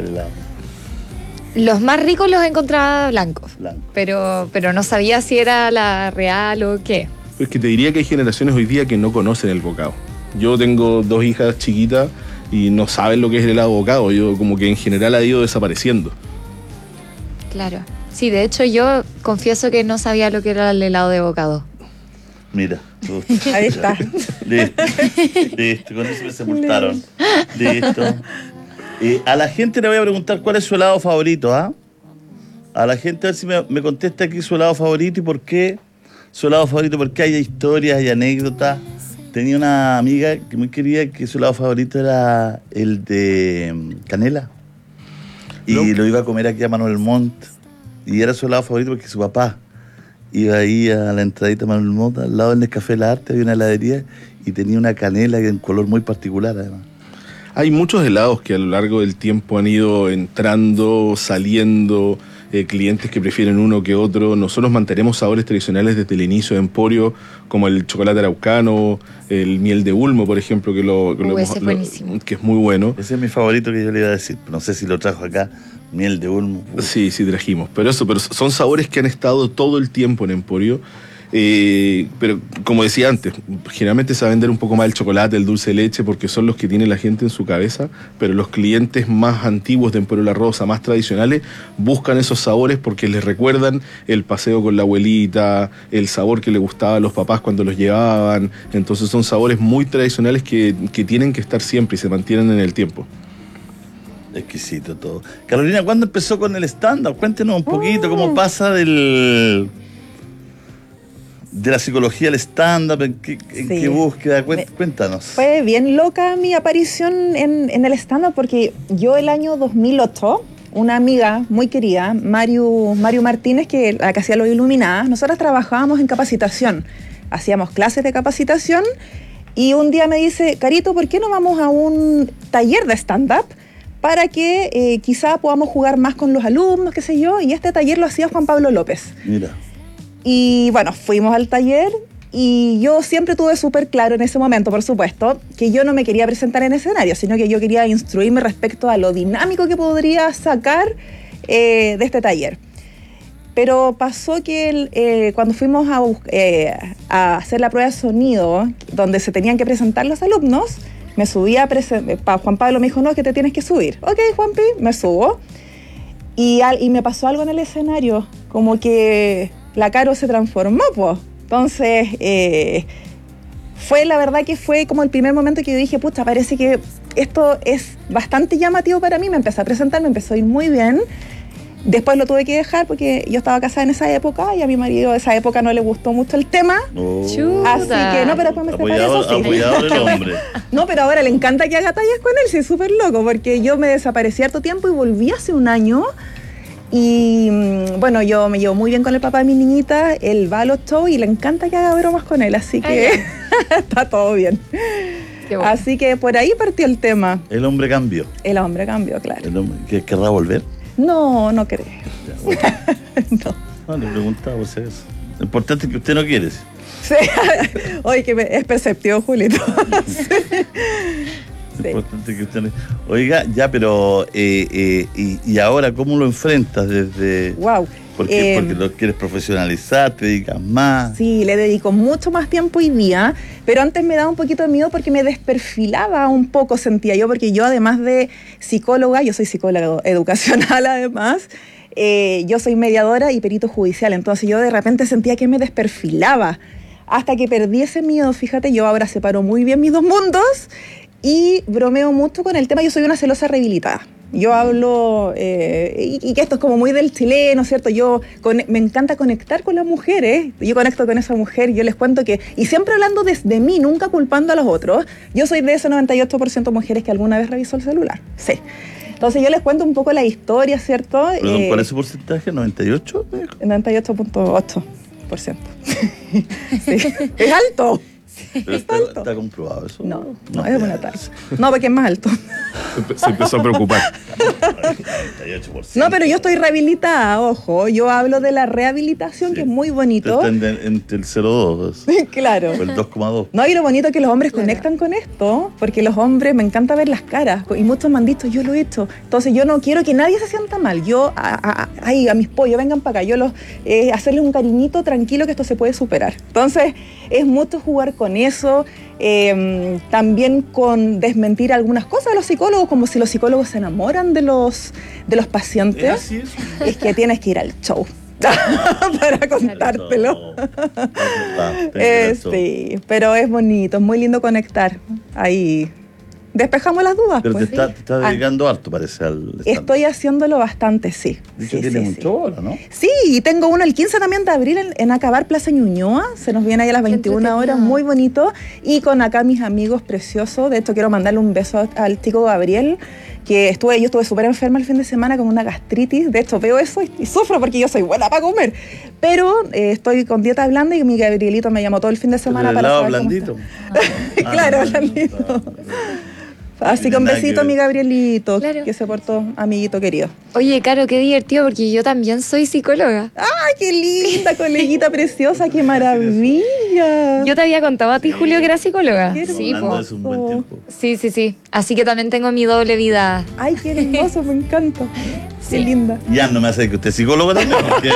[SPEAKER 16] Los más ricos los encontraba blancos. Pero no sabía si era la real o qué.
[SPEAKER 18] Es que te diría que hay generaciones hoy día que no conocen el bocado. Yo tengo 2 hijas chiquitas y no saben lo que es el helado bocado. Yo como que en general ha ido desapareciendo.
[SPEAKER 16] Claro. Sí, de hecho yo confieso que no sabía lo que era el helado de bocado.
[SPEAKER 15] Mira.
[SPEAKER 17] Ahí está.
[SPEAKER 15] Listo, con eso me sepultaron. Listo. A la gente le voy a preguntar cuál es su helado favorito, ¿ah? a la gente a ver si me contesta aquí su helado favorito y por qué. Su helado favorito, porque hay historias, hay anécdotas. Tenía una amiga que muy quería que su helado favorito era el de canela. Y lo iba a comer aquí a Manuel Montt. Y era su helado favorito porque su papá iba ahí a la entradita de Manuel Montt, al lado del Nescafé La Arte, había una heladería y tenía una canela de un color muy particular además.
[SPEAKER 18] Hay muchos helados que a lo largo del tiempo han ido entrando, saliendo, clientes que prefieren uno que otro. Nosotros mantenemos sabores tradicionales desde el inicio de Emporio, como el chocolate araucano, el miel de Ulmo, por ejemplo, que es muy bueno.
[SPEAKER 15] Ese es mi favorito que yo le iba a decir. No sé si lo trajo acá, miel de Ulmo.
[SPEAKER 18] Sí, trajimos. Pero son sabores que han estado todo el tiempo en Emporio. Pero como decía antes, generalmente se va a vender un poco más el chocolate, el dulce de leche, porque son los que tiene la gente en su cabeza, pero los clientes más antiguos de Emporio La Rosa, más tradicionales, buscan esos sabores porque les recuerdan el paseo con la abuelita, el sabor que le gustaba a los papás cuando los llevaban. Entonces son sabores muy tradicionales que tienen que estar siempre y se mantienen en el tiempo.
[SPEAKER 15] Exquisito todo. Carolina, ¿cuándo empezó con el stand-up? Cuéntenos un poquito cómo pasa de la psicología al stand-up, en qué búsqueda, cuéntanos.
[SPEAKER 17] Fue bien loca mi aparición en el stand-up porque yo el año 2008, una amiga muy querida, Mario Martínez, la que hacía Los Iluminadas, nosotras trabajábamos en capacitación, hacíamos clases de capacitación y un día me dice, Carito, ¿por qué no vamos a un taller de stand-up para que quizá podamos jugar más con los alumnos, qué sé yo? Y este taller lo hacía Juan Pablo López.
[SPEAKER 15] Mira.
[SPEAKER 17] Y bueno, fuimos al taller y yo siempre tuve súper claro en ese momento, por supuesto, que yo no me quería presentar en escenario, sino que yo quería instruirme respecto a lo dinámico que podría sacar de este taller. Pero pasó que cuando fuimos a hacer la prueba de sonido, donde se tenían que presentar los alumnos, me subí a presentar. Juan Pablo me dijo, no, es que te tienes que subir. Ok, Juanpi, me subo. Y me pasó algo en el escenario, como que la Caro se transformó, pues. Entonces, la verdad que fue como el primer momento que yo dije, pucha, parece que esto es bastante llamativo para mí. Me empecé a presentar, me empezó a ir muy bien. Después lo tuve que dejar porque yo estaba casada en esa época y a mi marido de esa época no le gustó mucho el tema. Así que no, pero después me separé, eso sí.
[SPEAKER 15] Apoyador el hombre.
[SPEAKER 17] No, pero ahora le encanta que haga tallas con él, sí, es súper loco, porque yo me desaparecí harto tiempo y volví hace un año. Y bueno, yo me llevo muy bien con el papá de mi niñita, él va a los shows y le encanta que haga bromas con él, así que está todo bien. Bueno. Así que por ahí partió el tema.
[SPEAKER 15] El hombre cambió.
[SPEAKER 17] El hombre cambió, claro.
[SPEAKER 15] ¿El hombre querrá volver?
[SPEAKER 17] No creo.
[SPEAKER 15] No, le preguntaba por si eso. Lo importante es que usted no quiere.
[SPEAKER 17] Sí. Oye, es perceptivo, Julito.
[SPEAKER 15] Sí. Importante que usted... Oiga, ya, pero y ahora cómo lo enfrentas desde...
[SPEAKER 17] Wow.
[SPEAKER 15] Porque lo quieres profesionalizar, te dedicas más.
[SPEAKER 17] Sí, le dedico mucho más tiempo hoy día, pero antes me daba un poquito de miedo porque me desperfilaba un poco, sentía yo, porque yo además de psicóloga, yo soy psicóloga educacional además, yo soy mediadora y perito judicial, entonces yo de repente sentía que me desperfilaba, hasta que perdí ese miedo. Fíjate, yo ahora separo muy bien mis dos mundos y bromeo mucho con el tema. Yo soy una celosa rehabilitada. Yo hablo, y que esto es como muy del chileno, ¿cierto? Me encanta conectar con las mujeres. Yo conecto con esa mujer, yo les cuento que, y siempre hablando desde mí, nunca culpando a los otros, yo soy de ese 98% mujeres que alguna vez revisó el celular. Sí. Entonces yo les cuento un poco la historia, ¿cierto?
[SPEAKER 15] ¿Perdón, cuál es su porcentaje? ¿98?
[SPEAKER 17] 98.8%. Sí. Es alto.
[SPEAKER 15] Pero ¿está comprobado eso?
[SPEAKER 17] No, es buena tasa. No, porque es más alto.
[SPEAKER 18] Se empezó a preocupar.
[SPEAKER 15] 98%.
[SPEAKER 17] No, pero yo estoy rehabilitada, ojo. Yo hablo de la rehabilitación, que es muy bonito.
[SPEAKER 15] Está entre el 0,2.
[SPEAKER 17] Claro.
[SPEAKER 15] O el 2,2.
[SPEAKER 17] No, y lo bonito es que los hombres conectan con esto, porque los hombres, me encanta ver las caras, y muchos me han dicho, yo lo he hecho. Entonces yo no quiero que nadie se sienta mal. Yo, a mis pollos, vengan para acá. Yo hacerles un cariñito tranquilo, que esto se puede superar. Entonces, es mucho jugar con eso. También con desmentir algunas cosas de los psicólogos, como si los psicólogos se enamoran de los pacientes. Es que tienes que ir al show para contártelo. Sí, pero es bonito, es muy lindo conectar ahí despejamos las dudas.
[SPEAKER 15] Pero
[SPEAKER 17] pues.
[SPEAKER 15] te está dedicando harto, parece, al stand-up.
[SPEAKER 17] Estoy haciéndolo bastante, sí.
[SPEAKER 15] Dice que tiene mucho hora, ¿no?
[SPEAKER 17] Sí, y tengo uno el 15 también de abril en Acabar Plaza Ñuñoa. Se nos viene ahí a las 21 horas, muy bonito. Y con acá mis amigos preciosos. De hecho, quiero mandarle un beso al chico Gabriel, que yo estuve súper enferma el fin de semana con una gastritis. De hecho, veo eso y sufro porque yo soy buena para comer. Pero estoy con dieta blanda y mi Gabrielito me llamó todo el fin de semana para saber
[SPEAKER 15] blandito.
[SPEAKER 17] cómo está. Claro, blandito. Así que un besito a mi Gabrielito, que se portó, amiguito querido.
[SPEAKER 16] Oye, Caro, qué divertido, porque yo también soy psicóloga.
[SPEAKER 17] ¡Ay, qué linda, coleguita preciosa! ¡Qué maravilla!
[SPEAKER 16] Yo te había contado a ti, Julio, que era psicóloga.
[SPEAKER 17] Sí,
[SPEAKER 15] hace un buen tiempo.
[SPEAKER 16] Sí. Así que también tengo mi doble vida.
[SPEAKER 17] ¡Ay, qué hermoso! Me encanta.
[SPEAKER 16] Sí.
[SPEAKER 17] Qué linda.
[SPEAKER 15] Ya no me hace que usted es psicólogo también, porque...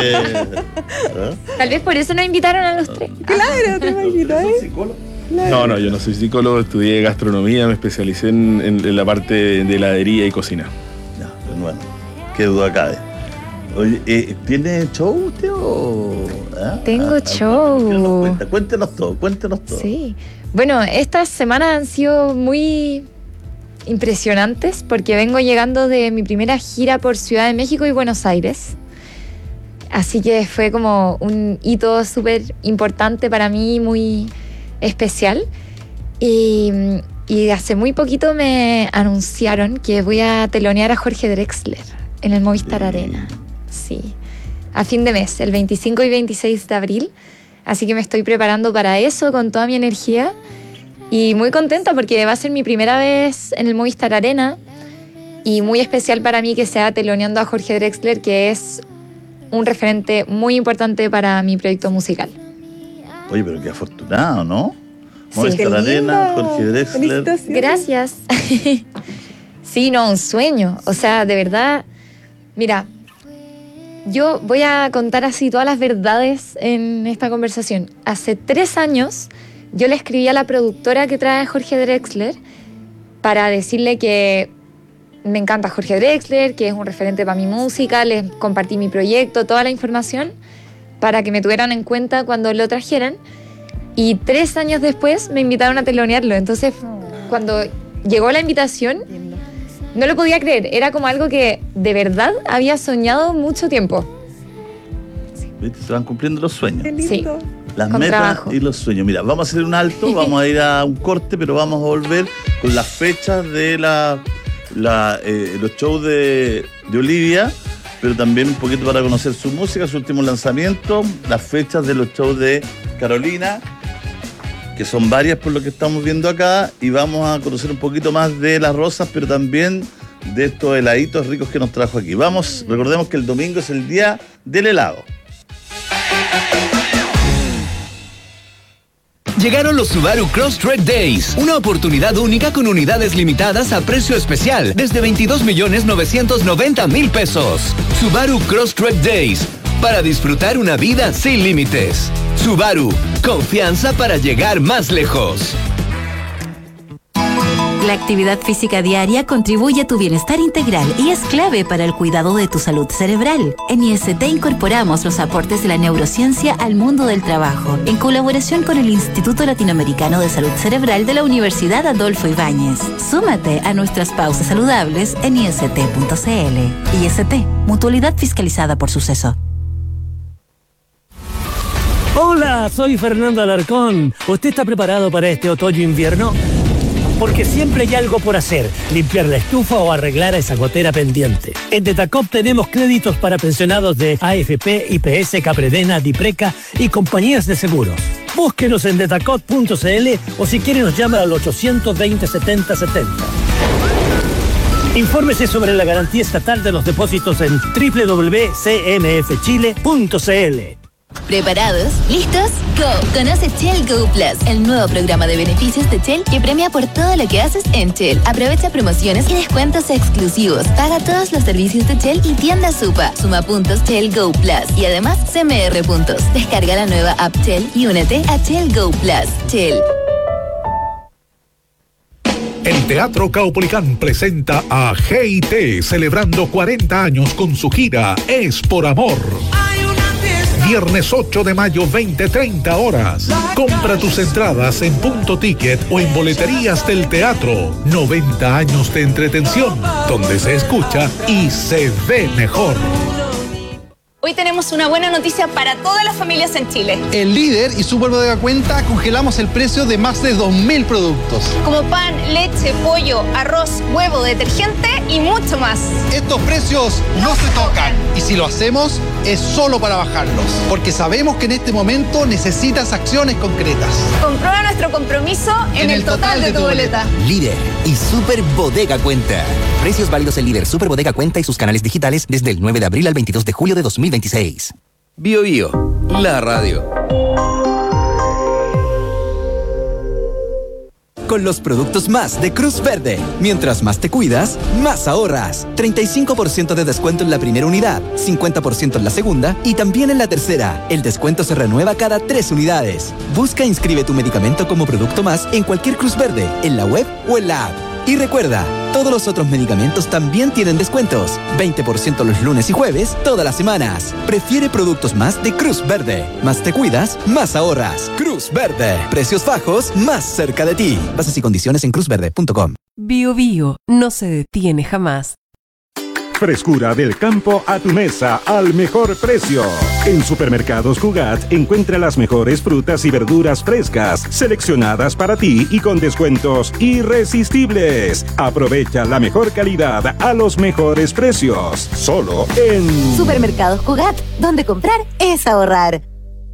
[SPEAKER 16] Tal vez por eso nos invitaron a los tres.
[SPEAKER 17] Claro, te imaginas, ¿eh?
[SPEAKER 18] No, yo no soy psicólogo, estudié gastronomía, me especialicé en la parte de heladería y cocina.
[SPEAKER 15] Ya, bueno, qué duda cabe. Oye, ¿tiene show usted o...?
[SPEAKER 16] Tengo show.
[SPEAKER 15] Cuéntenos todo.
[SPEAKER 16] Sí. Bueno, estas semanas han sido muy impresionantes porque vengo llegando de mi primera gira por Ciudad de México y Buenos Aires. Así que fue como un hito súper importante para mí, muy especial. Y hace muy poquito me anunciaron que voy a telonear a Jorge Drexler en el Movistar Arena. Sí, a fin de mes, el 25 y 26 de abril. Así que me estoy preparando para eso con toda mi energía y muy contenta porque va a ser mi primera vez en el Movistar Arena y muy especial para mí que sea teloneando a Jorge Drexler, que es un referente muy importante para mi proyecto musical.
[SPEAKER 15] Oye, pero qué afortunado, ¿no?
[SPEAKER 16] Sí,
[SPEAKER 15] Movistar Arena, Jorge Drexler.
[SPEAKER 16] Gracias. Sí, no, un sueño. O sea, de verdad, mira, yo voy a contar así todas las verdades en esta conversación. Hace 3 años yo le escribí a la productora que trae a Jorge Drexler para decirle que me encanta Jorge Drexler, que es un referente para mi música, les compartí mi proyecto, toda la información para que me tuvieran en cuenta cuando lo trajeran. Y 3 años después me invitaron a telonearlo. Entonces, cuando llegó la invitación, no lo podía creer. Era como algo que de verdad había soñado mucho tiempo.
[SPEAKER 15] ¿Viste? Se van cumpliendo los sueños.
[SPEAKER 16] Sí.
[SPEAKER 15] Las
[SPEAKER 16] con
[SPEAKER 15] metas
[SPEAKER 16] trabajo.
[SPEAKER 15] y los sueños. Mira, vamos a hacer un alto, vamos a ir a un corte, pero vamos a volver con las fechas de los shows de Olivia, pero también un poquito para conocer su música, su último lanzamiento, las fechas de los shows de Carolina, que son varias por lo que estamos viendo acá, y vamos a conocer un poquito más de las rosas, pero también de estos heladitos ricos que nos trajo aquí. Vamos, recordemos que el domingo es el día del helado.
[SPEAKER 19] Llegaron los Subaru Crosstrek Days, una oportunidad única con unidades limitadas a precio especial, desde 22.990.000 pesos. Subaru Crosstrek Days, para disfrutar una vida sin límites. Subaru, confianza para llegar más lejos.
[SPEAKER 20] La actividad física diaria contribuye a tu bienestar integral y es clave para el cuidado de tu salud cerebral. En IST incorporamos los aportes de la neurociencia al mundo del trabajo, en colaboración con el Instituto Latinoamericano de Salud Cerebral de la Universidad Adolfo Ibáñez. Súmate a nuestras pausas saludables en ist.cl. IST, mutualidad fiscalizada por Suceso.
[SPEAKER 21] Hola, soy Fernando Alarcón. ¿Usted está preparado para este otoño-invierno? Porque siempre hay algo por hacer, limpiar la estufa o arreglar a esa gotera pendiente. En Detacop tenemos créditos para pensionados de AFP, IPS, Capredena, Dipreca y compañías de seguros. Búsquenos en detacop.cl o si quiere nos llama al 820-7070. Infórmese sobre la garantía estatal de los depósitos en www.cmfchile.cl.
[SPEAKER 22] ¿Preparados? ¿Listos? ¡Go! Conoce Shell Go Plus, el nuevo programa de beneficios de Shell que premia por todo lo que haces en Shell. Aprovecha promociones y descuentos exclusivos. Paga todos los servicios de Shell y tienda Supa. Suma puntos Shell Go Plus y además CMR puntos. Descarga la nueva app Shell y únete a Shell Go Plus. Shell.
[SPEAKER 3] El Teatro Caupolicán presenta a G&T celebrando 40 años con su gira Es por Amor. Viernes 8 de mayo, 20:30 horas. Compra tus entradas en Punto Ticket o en boleterías del teatro. 90 años de entretención, donde se escucha y se ve mejor.
[SPEAKER 1] Hoy tenemos una buena noticia para todas las familias en Chile.
[SPEAKER 5] En Líder y Super Bodega Cuenta congelamos el precio de más de 2.000 productos.
[SPEAKER 1] Como pan, leche, pollo, arroz, huevo, detergente y mucho más.
[SPEAKER 5] Estos precios no se tocan. Y si lo hacemos, es solo para bajarlos. Porque sabemos que en este momento necesitas acciones concretas.
[SPEAKER 1] Comprueba nuestro compromiso en el total de tu boleta.
[SPEAKER 23] Líder y Super Bodega Cuenta. Precios válidos en Líder, Super Bodega Cuenta y sus canales digitales desde el 9 de abril al 22 de julio de 2026.
[SPEAKER 19] Bio Bio, la radio. Con los productos más de Cruz Verde. Mientras más te cuidas, más ahorras. 35% de descuento en la primera unidad, 50% en la segunda y también en la tercera. El descuento se renueva cada 3 unidades. Busca e inscribe tu medicamento como producto más en cualquier Cruz Verde, en la web o en la app. Y recuerda, todos los otros medicamentos también tienen descuentos. 20% los lunes y jueves, todas las semanas. Prefiere productos más de Cruz Verde. Más te cuidas, más ahorras. Cruz Verde. Precios bajos, más cerca de ti. Bases y condiciones en cruzverde.com.
[SPEAKER 2] Bio Bio no se detiene jamás.
[SPEAKER 24] Frescura del campo a tu mesa al mejor precio. En Supermercados Cugat encuentra las mejores frutas y verduras frescas, seleccionadas para ti y con descuentos irresistibles. Aprovecha la mejor calidad a los mejores precios. Solo en
[SPEAKER 25] Supermercados Cugat, donde comprar es ahorrar.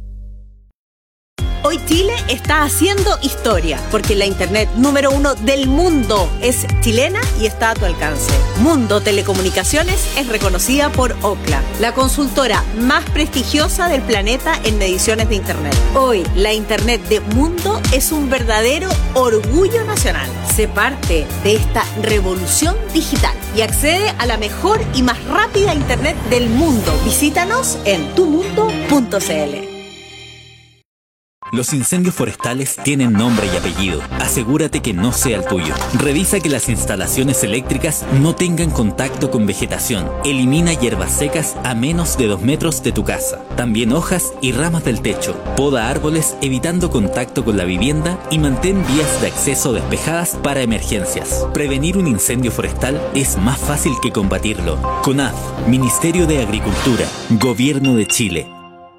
[SPEAKER 26] Hoy Chile está haciendo historia, porque la internet número 1 del mundo es chilena y está a tu alcance. Mundo Telecomunicaciones es reconocida por Ookla, la consultora más prestigiosa del planeta en mediciones de internet. Hoy, la internet de Mundo es un verdadero orgullo nacional. Sé parte de esta revolución digital y accede a la mejor y más rápida internet del mundo. Visítanos en tumundo.cl.
[SPEAKER 27] Los incendios forestales tienen nombre y apellido. Asegúrate que no sea el tuyo. Revisa que las instalaciones eléctricas no tengan contacto con vegetación. Elimina hierbas secas a menos de 2 metros de tu casa. También hojas y ramas del techo. Poda árboles evitando contacto con la vivienda y mantén vías de acceso despejadas para emergencias. Prevenir un incendio forestal es más fácil que combatirlo. CONAF, Ministerio de Agricultura, Gobierno de Chile.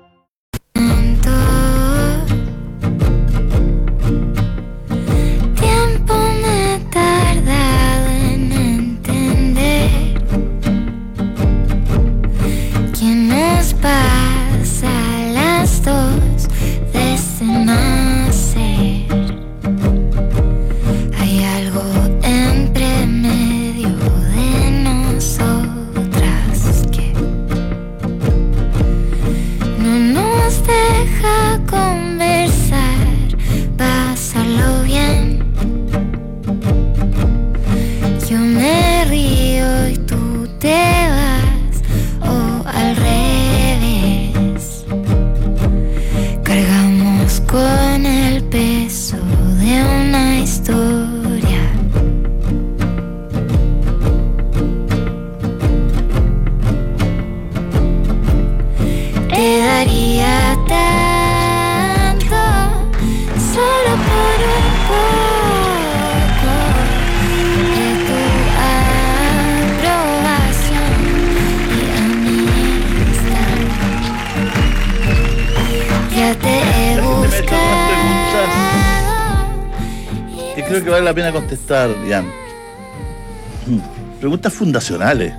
[SPEAKER 15] Creo que vale la pena contestar, Ian. Preguntas fundacionales.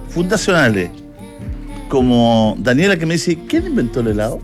[SPEAKER 15] Como Daniela, que me dice, ¿quién inventó el helado?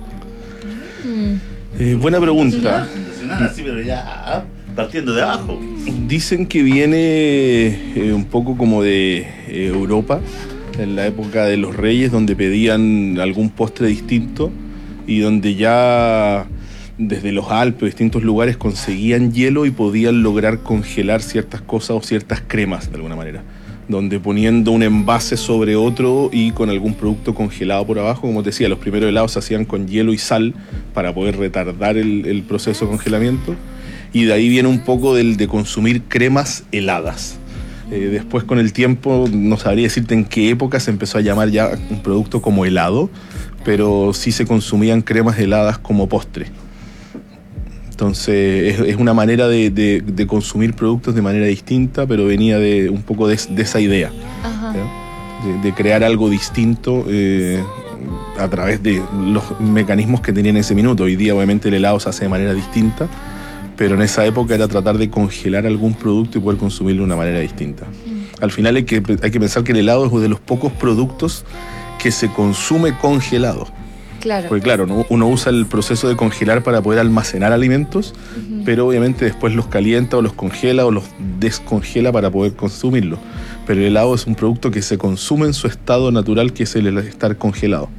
[SPEAKER 18] Buena pregunta.
[SPEAKER 15] Fundacional, sí, pero ya partiendo de abajo.
[SPEAKER 18] Dicen que viene un poco como de Europa, en la época de los reyes, donde pedían algún postre distinto y donde ya desde los Alpes, distintos lugares, conseguían hielo y podían lograr congelar ciertas cosas o ciertas cremas de alguna manera, donde poniendo un envase sobre otro y con algún producto congelado por abajo, como te decía, los primeros helados se hacían con hielo y sal para poder retardar el proceso de congelamiento, y de ahí viene un poco de consumir cremas heladas. Después, con el tiempo, no sabría decirte en qué época se empezó a llamar ya un producto como helado, pero sí se consumían cremas heladas como postre. Entonces es una manera de consumir productos de manera distinta, pero venía de un poco de esa idea, de crear algo distinto a través de los mecanismos que tenían en ese minuto. Hoy día obviamente el helado se hace de manera distinta, pero en esa época era tratar de congelar algún producto y poder consumirlo de una manera distinta. Al final hay que pensar que el helado es uno de los pocos productos que se consume congelado.
[SPEAKER 16] Claro.
[SPEAKER 18] Porque claro, uno usa el proceso de congelar para poder almacenar alimentos, pero obviamente después los calienta o los congela o los descongela para poder consumirlos. Pero el helado es un producto que se consume en su estado natural, que es el estar congelado.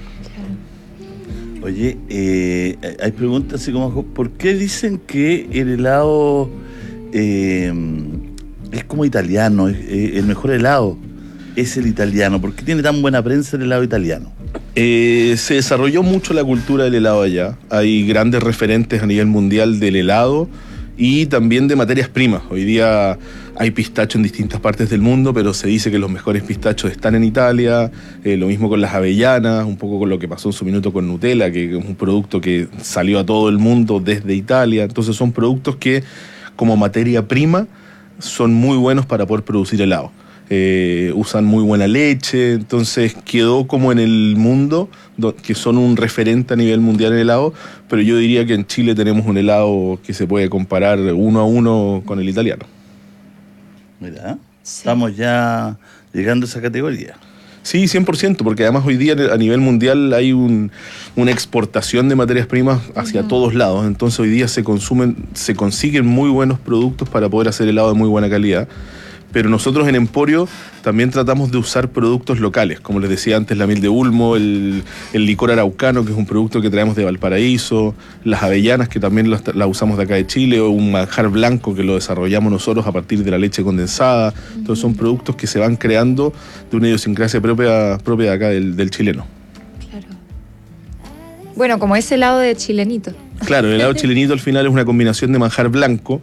[SPEAKER 15] Oye, hay preguntas así como, ¿por qué dicen que el helado es como italiano, el mejor helado es el italiano? ¿Por qué tiene tan buena prensa el helado italiano?
[SPEAKER 18] Se desarrolló mucho la cultura del helado allá. Hay grandes referentes a nivel mundial del helado y también de materias primas. Hoy día hay pistacho en distintas partes del mundo, pero se dice que los mejores pistachos están en Italia. Lo mismo con las avellanas, un poco con lo que pasó en su minuto con Nutella, que es un producto que salió a todo el mundo desde Italia. Entonces son productos que como materia prima son muy buenos para poder producir helado. Usan muy buena leche, entonces quedó como en el mundo que son un referente a nivel mundial en helado, pero yo diría que en Chile tenemos un helado que se puede comparar 1-1 con el italiano.
[SPEAKER 15] Mira, estamos ya llegando a esa categoría.
[SPEAKER 18] Sí, 100%, porque además hoy día a nivel mundial hay una exportación de materias primas hacia todos lados, entonces hoy día se consiguen muy buenos productos para poder hacer helado de muy buena calidad. Pero nosotros en Emporio también tratamos de usar productos locales, como les decía antes, la miel de Ulmo, el licor araucano, que es un producto que traemos de Valparaíso, las avellanas, que también las usamos de acá de Chile, o un manjar blanco que lo desarrollamos nosotros a partir de la leche condensada. Entonces son productos que se van creando de una idiosincrasia propia de acá del chileno.
[SPEAKER 16] Claro. Bueno, como ese helado de chilenito.
[SPEAKER 18] Claro, el helado chilenito al final es una combinación de manjar blanco,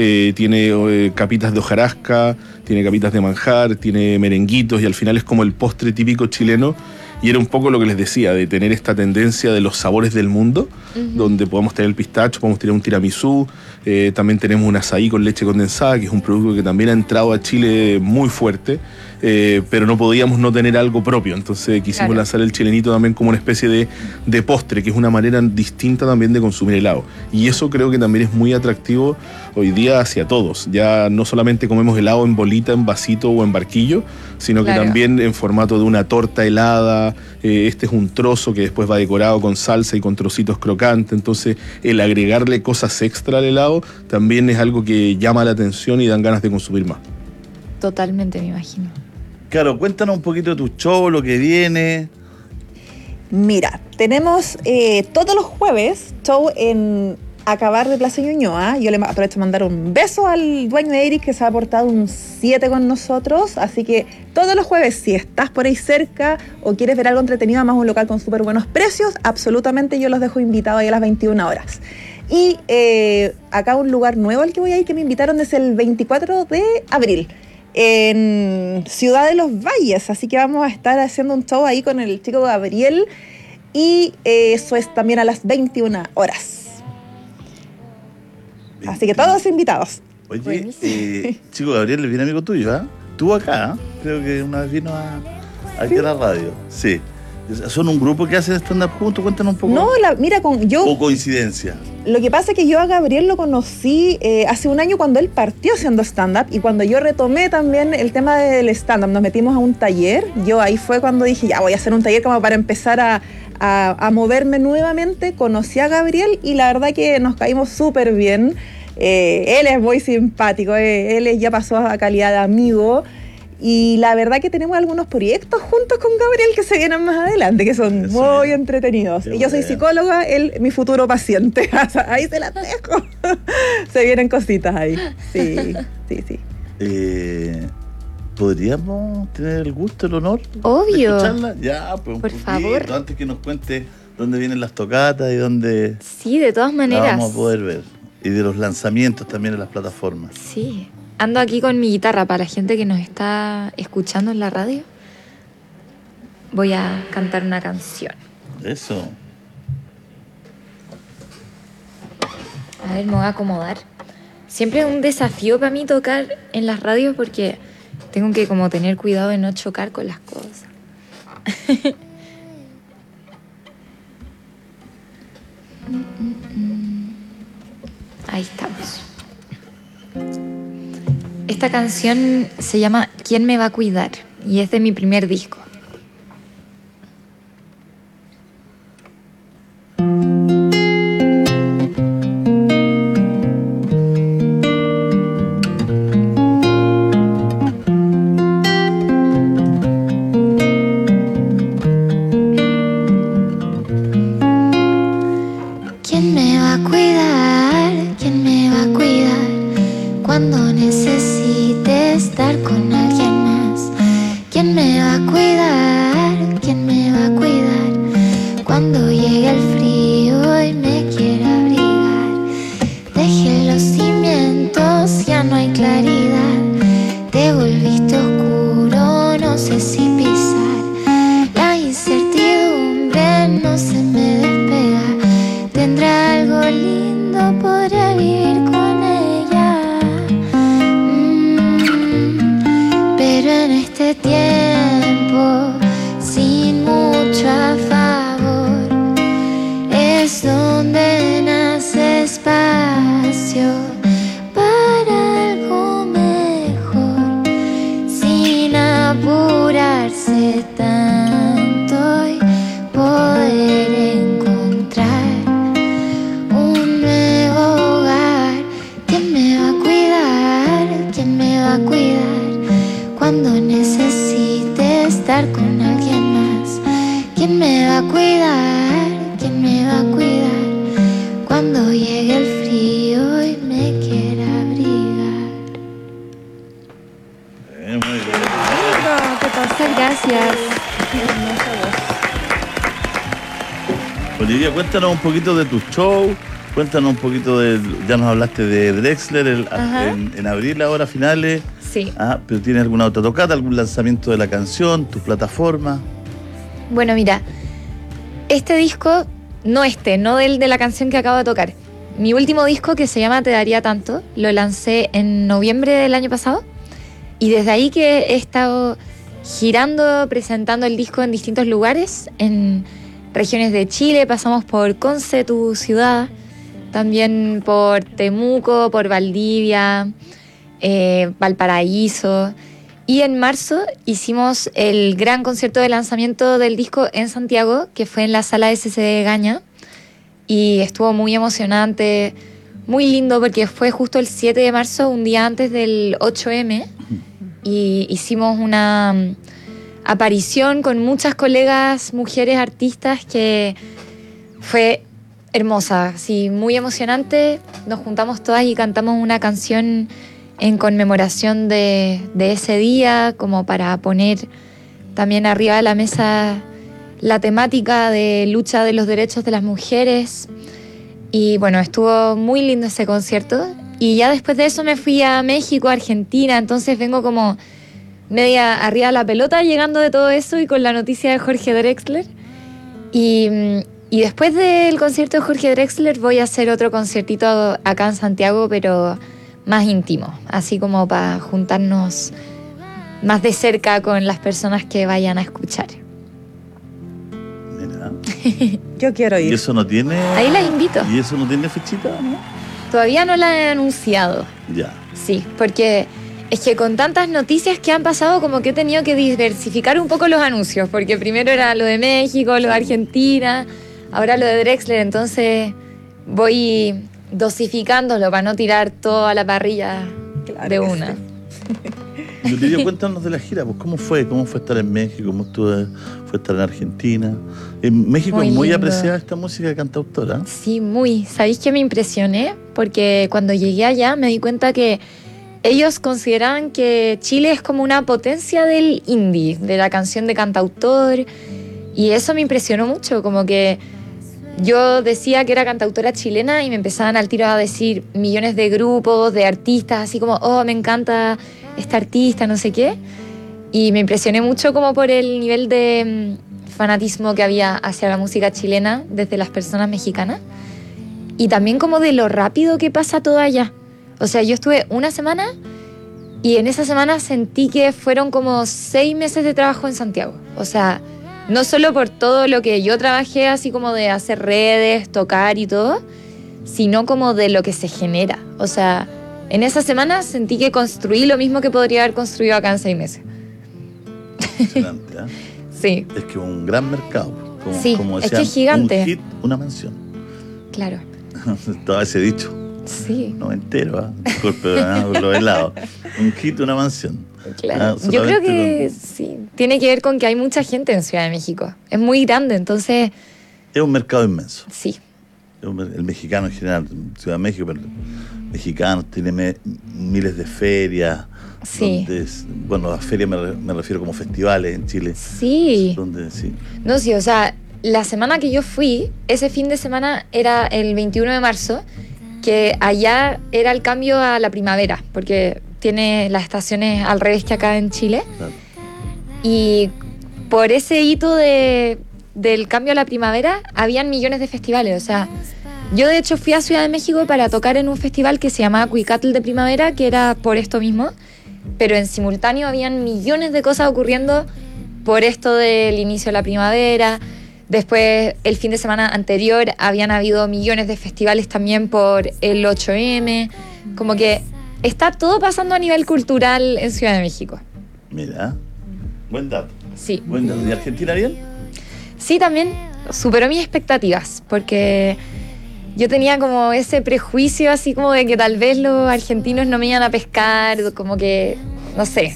[SPEAKER 18] tiene capitas de hojarasca, tiene capitas de manjar, tiene merenguitos y al final es como el postre típico chileno. Y era un poco lo que les decía, de tener esta tendencia de los sabores del mundo, donde podemos tener el pistacho, podemos tener un tiramisú, también tenemos un azaí con leche condensada, que es un producto que también ha entrado a Chile muy fuerte, pero no podíamos no tener algo propio. Entonces quisimos lanzar el chilenito también como una especie de postre, que es una manera distinta también de consumir helado. Y eso creo que también es muy atractivo hoy día hacia todos. Ya no solamente comemos helado en bolita, en vasito o en barquillo, sino que también en formato de una torta helada. Este es un trozo que después va decorado con salsa y con trocitos crocantes. Entonces el agregarle cosas extra al helado también es algo que llama la atención y dan ganas de consumir más.
[SPEAKER 16] Totalmente, me imagino.
[SPEAKER 15] Claro, cuéntanos un poquito de tu show, lo que viene.
[SPEAKER 17] Mira, tenemos todos los jueves show en Acabar de Plaza Ñuñoa. Yo le aprovecho de mandar un beso al dueño de Eric, que se ha portado un 7 con nosotros. Así que todos los jueves, si estás por ahí cerca o quieres ver algo entretenido, además un local con súper buenos precios, absolutamente yo los dejo invitados ahí a las 21 horas. Y acá un lugar nuevo al que voy a ir, que me invitaron, es el 24 de abril. En Ciudad de los Valles, así que vamos a estar haciendo un show ahí con el chico Gabriel y eso es también a las 21 horas. Así que todos invitados.
[SPEAKER 15] Oye, chico Gabriel, viene amigo tuyo, ¿eh? Estuvo acá, creo que una vez vino aquí a la radio. Sí. ¿Son un grupo que hacen stand-up juntos? Cuéntanos un poco.
[SPEAKER 17] No, mira,
[SPEAKER 15] ¿O coincidencia?
[SPEAKER 17] Lo que pasa es que yo a Gabriel lo conocí hace un año cuando él partió haciendo stand-up y cuando yo retomé también el tema del stand-up, nos metimos a un taller. Yo ahí fue cuando dije, ya voy a hacer un taller como para empezar a moverme nuevamente. Conocí a Gabriel y la verdad que nos caímos súper bien. Él es muy simpático, él ya pasó a calidad de amigo. Y la verdad que tenemos algunos proyectos juntos con Gabriel que se vienen más adelante, que son muy entretenidos. Y yo soy psicóloga, él mi futuro paciente. Ahí se las dejo. Se vienen cositas ahí. Sí.
[SPEAKER 15] ¿Podríamos tener el gusto, el honor?
[SPEAKER 16] Obvio.
[SPEAKER 15] De escucharla? Ya, pues
[SPEAKER 16] por favor.
[SPEAKER 15] Antes que nos cuente dónde vienen las tocatas y dónde...
[SPEAKER 16] Sí, de todas maneras.
[SPEAKER 15] La vamos a poder ver. Y de los lanzamientos también en las plataformas.
[SPEAKER 16] Sí. Ando aquí con mi guitarra para la gente que nos está escuchando en la radio. Voy a cantar una canción.
[SPEAKER 15] Eso.
[SPEAKER 16] A ver, me voy a acomodar. Siempre es un desafío para mí tocar en las radios porque tengo que como tener cuidado de no chocar con las cosas. Ahí estamos. Esta canción se llama ¿Quién me va a cuidar? Y es de mi primer disco.
[SPEAKER 4] ¿Quién me va a cuidar? ¿Quién me va a cuidar cuando necesite estar con alguien más? ¿Quién me va a cuidar? ¿Quién me va a cuidar cuando llegue el frío y me quiera abrigar? Dejé los cimientos, ya no hay claridad. Te volviste oscuro, no sé si pisar. La incertidumbre no se me despega. Tendrá algo lindo, podré vivir con ella. Pero en este tiempo, sin mucho a favor, es donde nace espacio para algo mejor, sin apurarse tanto y poder encontrar un nuevo hogar. ¿Quién me va a cuidar? ¿Quién me va a cuidar cuando necesite estar con alguien más? ¿Quién me va a cuidar? ¿Quién me va a cuidar cuando llegue el frío y me quiera abrigar?
[SPEAKER 15] Muy bien.
[SPEAKER 16] Muchas gracias.
[SPEAKER 15] Olivia, cuéntanos un poquito de tu show, cuéntanos un poquito de... Ya nos hablaste de Drexler
[SPEAKER 16] Ajá.
[SPEAKER 15] en abril, ahora finales.
[SPEAKER 16] Sí.
[SPEAKER 15] Pero ¿tienes alguna otra tocata, algún lanzamiento de la canción, tu plataforma?
[SPEAKER 16] Bueno, mira, este disco, no del de la canción que acabo de tocar. Mi último disco, que se llama Te daría tanto, lo lancé en noviembre del año pasado. Y desde ahí que he estado girando, presentando el disco en distintos lugares, en regiones de Chile. Pasamos por Conce, tu ciudad, también por Temuco, por Valdivia, Valparaíso. Y en marzo hicimos el gran concierto de lanzamiento del disco en Santiago, que fue en la sala SC de Gaña. Y estuvo muy emocionante, muy lindo, porque fue justo el 7 de marzo, un día antes del 8M. Y hicimos una aparición con muchas colegas, mujeres artistas, que fue hermosa, sí, muy emocionante. Nos juntamos todas y cantamos una canción en conmemoración de ese día, como para poner también arriba de la mesa la temática de lucha de los derechos de las mujeres. Y bueno, estuvo muy lindo ese concierto. Y ya después de eso me fui a México, Argentina, entonces vengo como media arriba de la pelota llegando de todo eso y con la noticia de Jorge Drexler. Y después del concierto de Jorge Drexler voy a hacer otro conciertito acá en Santiago, pero más íntimo, así como para juntarnos más de cerca con las personas que vayan a escuchar.
[SPEAKER 15] Mira.
[SPEAKER 17] Yo quiero ir.
[SPEAKER 15] ¿Y eso no tiene...?
[SPEAKER 16] Ahí las invito.
[SPEAKER 15] ¿Y eso no tiene fechita, no?
[SPEAKER 16] Todavía no la he anunciado.
[SPEAKER 15] Ya.
[SPEAKER 16] Sí, porque es que con tantas noticias que han pasado, como que he tenido que diversificar un poco los anuncios, porque primero era lo de México, lo de Argentina, ahora lo de Drexler, entonces voy dosificándolo para no tirar toda la parrilla de una.
[SPEAKER 15] Olivia, cuéntanos de la gira, pues ¿cómo fue? ¿Cómo fue estar en México? ¿Cómo fue estar en Argentina? En México es muy apreciada esta música de cantautora.
[SPEAKER 16] Sí, muy. ¿Sabéis que me impresioné? Porque cuando llegué allá me di cuenta que ellos consideraban que Chile es como una potencia del indie, de la canción de cantautor, y eso me impresionó mucho, como que yo decía que era cantautora chilena y me empezaban al tiro a decir millones de grupos, de artistas, así como, oh, me encanta esta artista, no sé qué. Y me impresioné mucho como por el nivel de fanatismo que había hacia la música chilena desde las personas mexicanas y también como de lo rápido que pasa todo allá. O sea, yo estuve una semana y en esa semana sentí que fueron como 6 meses de trabajo en Santiago. O sea, no solo por todo lo que yo trabajé, así como de hacer redes, tocar y todo, sino como de lo que se genera. O sea, en esa semana sentí que construí lo mismo que podría haber construido acá en 6 meses.
[SPEAKER 15] Impresionante, ¿eh?
[SPEAKER 16] Sí.
[SPEAKER 15] Es que un gran mercado.
[SPEAKER 16] Sí,
[SPEAKER 15] como
[SPEAKER 16] es que es gigante.
[SPEAKER 15] Un hit, una mansión.
[SPEAKER 16] Claro.
[SPEAKER 15] Todo ese dicho.
[SPEAKER 16] Sí.
[SPEAKER 15] No entero, ¿eh? Disculpe, por los helados. Un hit, una mansión.
[SPEAKER 16] Claro. Yo creo que sí. Tiene que ver con que hay mucha gente en Ciudad de México. Es muy grande, entonces...
[SPEAKER 15] Es un mercado inmenso.
[SPEAKER 16] Sí.
[SPEAKER 15] El mexicano en general, Ciudad de México, pero mexicanos tiene miles de ferias.
[SPEAKER 16] Sí.
[SPEAKER 15] Bueno, a ferias me refiero como festivales en Chile.
[SPEAKER 16] Sí.
[SPEAKER 15] Sí.
[SPEAKER 16] No, sí, o sea, la semana que yo fui, ese fin de semana era el 21 de marzo, que allá era el cambio a la primavera, porque tiene las estaciones al revés que acá en Chile. Claro. Y por ese hito del cambio a la primavera, habían millones de festivales, o sea... Yo de hecho fui a Ciudad de México para tocar en un festival que se llamaba Cuicatl de Primavera, que era por esto mismo, pero en simultáneo habían millones de cosas ocurriendo por esto del inicio de la primavera. Después, el fin de semana anterior, habían habido millones de festivales también por el 8M. Como que está todo pasando a nivel cultural en Ciudad de México.
[SPEAKER 15] Mira, buen dato.
[SPEAKER 16] Sí.
[SPEAKER 15] Buen dato. ¿Y Argentina bien?
[SPEAKER 16] Sí, también superó mis expectativas, porque... Yo tenía como ese prejuicio así como de que tal vez los argentinos no me iban a pescar, como que, no sé.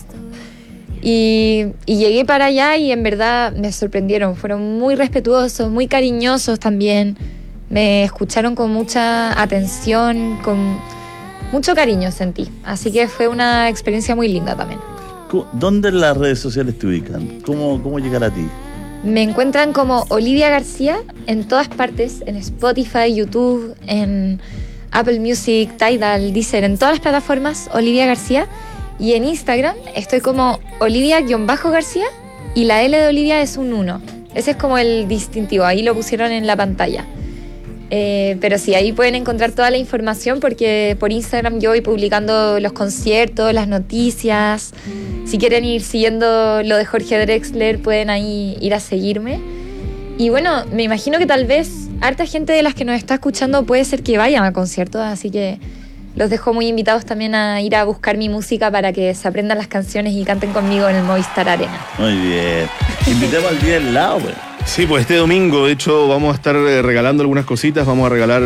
[SPEAKER 16] Y llegué para allá y en verdad me sorprendieron. Fueron muy respetuosos, muy cariñosos también. Me escucharon con mucha atención, con mucho cariño sentí. Así que fue una experiencia muy linda también.
[SPEAKER 15] ¿Dónde en las redes sociales te ubican? ¿Cómo llegar a ti?
[SPEAKER 16] Me encuentran como Olivia García en todas partes, en Spotify, YouTube, en Apple Music, Tidal, Deezer, en todas las plataformas, Olivia García. Y en Instagram estoy como Olivia-García y la L de Olivia es un 1. Ese es como el distintivo, ahí lo pusieron en la pantalla. Pero sí, ahí pueden encontrar toda la información porque por Instagram yo voy publicando los conciertos, las noticias. Si quieren ir siguiendo lo de Jorge Drexler, pueden ahí ir a seguirme. Y bueno, me imagino que tal vez harta gente de las que nos está escuchando puede ser que vayan a conciertos, así que los dejo muy invitados también a ir a buscar mi música para que se aprendan las canciones y canten conmigo en el Movistar Arena.
[SPEAKER 15] Muy bien. Invitemos al día del helado, güey.
[SPEAKER 18] Sí, pues este domingo, de hecho, vamos a estar regalando algunas cositas. Vamos a regalar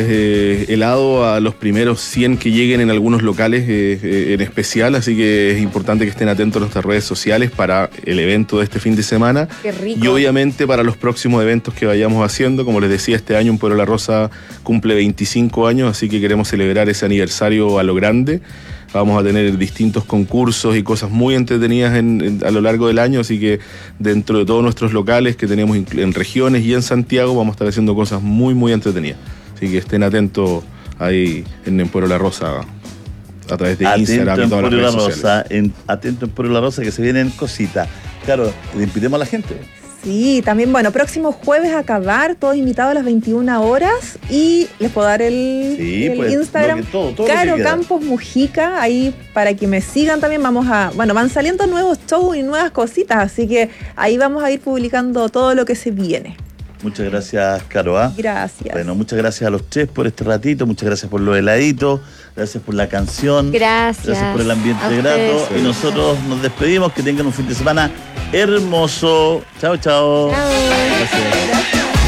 [SPEAKER 18] helado a los primeros 100 que lleguen en algunos locales en especial. Así que es importante que estén atentos a nuestras redes sociales para el evento de este fin de semana.
[SPEAKER 16] ¡Qué rico!
[SPEAKER 18] Y obviamente para los próximos eventos que vayamos haciendo. Como les decía, este año Un Pueblo La Rosa cumple 25 años, así que queremos celebrar ese aniversario a lo grande. Vamos a tener distintos concursos y cosas muy entretenidas a lo largo del año, así que dentro de todos nuestros locales que tenemos en regiones y en Santiago vamos a estar haciendo cosas muy, muy entretenidas. Así que estén atentos ahí en Pueblo La Rosa a través de Instagram y todas las redes sociales.
[SPEAKER 15] Atento en Pueblo La Rosa que se vienen cositas. Claro, le invitemos a la gente.
[SPEAKER 17] Sí, también, bueno, próximo jueves a acabar, todos invitados a las 21 horas y les puedo dar el Instagram.
[SPEAKER 15] Todo
[SPEAKER 17] Caro Campos Mujica, ahí para que me sigan también van saliendo nuevos shows y nuevas cositas, así que ahí vamos a ir publicando todo lo que se viene.
[SPEAKER 15] Muchas gracias, Caro.
[SPEAKER 17] Gracias.
[SPEAKER 15] Bueno, muchas gracias a los tres por este ratito, muchas gracias por los heladitos, gracias por la canción.
[SPEAKER 16] Gracias
[SPEAKER 15] por el ambiente grato. Y nosotros nos despedimos, que tengan un fin de semana hermoso. Chao, chao.
[SPEAKER 3] Gracias.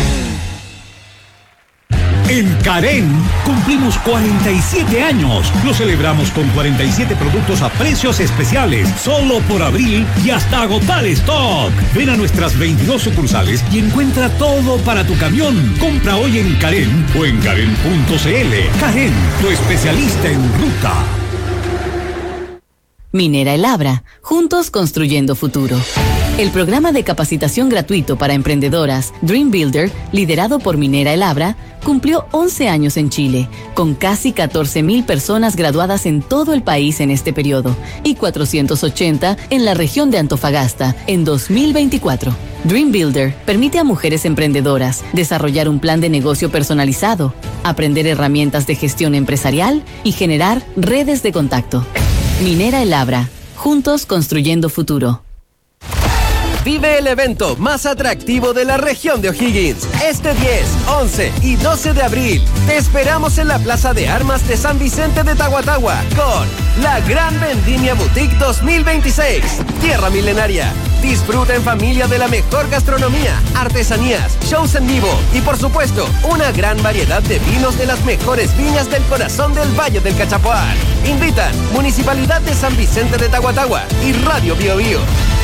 [SPEAKER 3] En Carén cumplimos 47 años. Lo celebramos con 47 productos a precios especiales, solo por abril y hasta agotar stock. Ven a nuestras 22 sucursales y encuentra todo para tu camión. Compra hoy en Carén o en Carén.cl. Carén, tu especialista en ruta.
[SPEAKER 6] Minera El Abra, juntos construyendo futuro. El programa de capacitación gratuito para emprendedoras Dream Builder, liderado por Minera El Abra, cumplió 11 años en Chile, con casi 14.000 personas graduadas en todo el país en este periodo y 480 en la región de Antofagasta en 2024. Dream Builder permite a mujeres emprendedoras desarrollar un plan de negocio personalizado, aprender herramientas de gestión empresarial y generar redes de contacto. Minera El Abra, juntos construyendo futuro.
[SPEAKER 13] Vive el evento más atractivo de la región de O'Higgins. Este 10, 11 y 12 de abril. Te esperamos en la Plaza de Armas de San Vicente de Tahuatahua con la Gran Vendimia Boutique 2026. Tierra Milenaria. Disfruta en familia de la mejor gastronomía, artesanías, shows en vivo y, por supuesto, una gran variedad de vinos de las mejores viñas del corazón del Valle del Cachapoal. Invitan Municipalidad de San Vicente de Tahuatahua y Radio Bio Bio.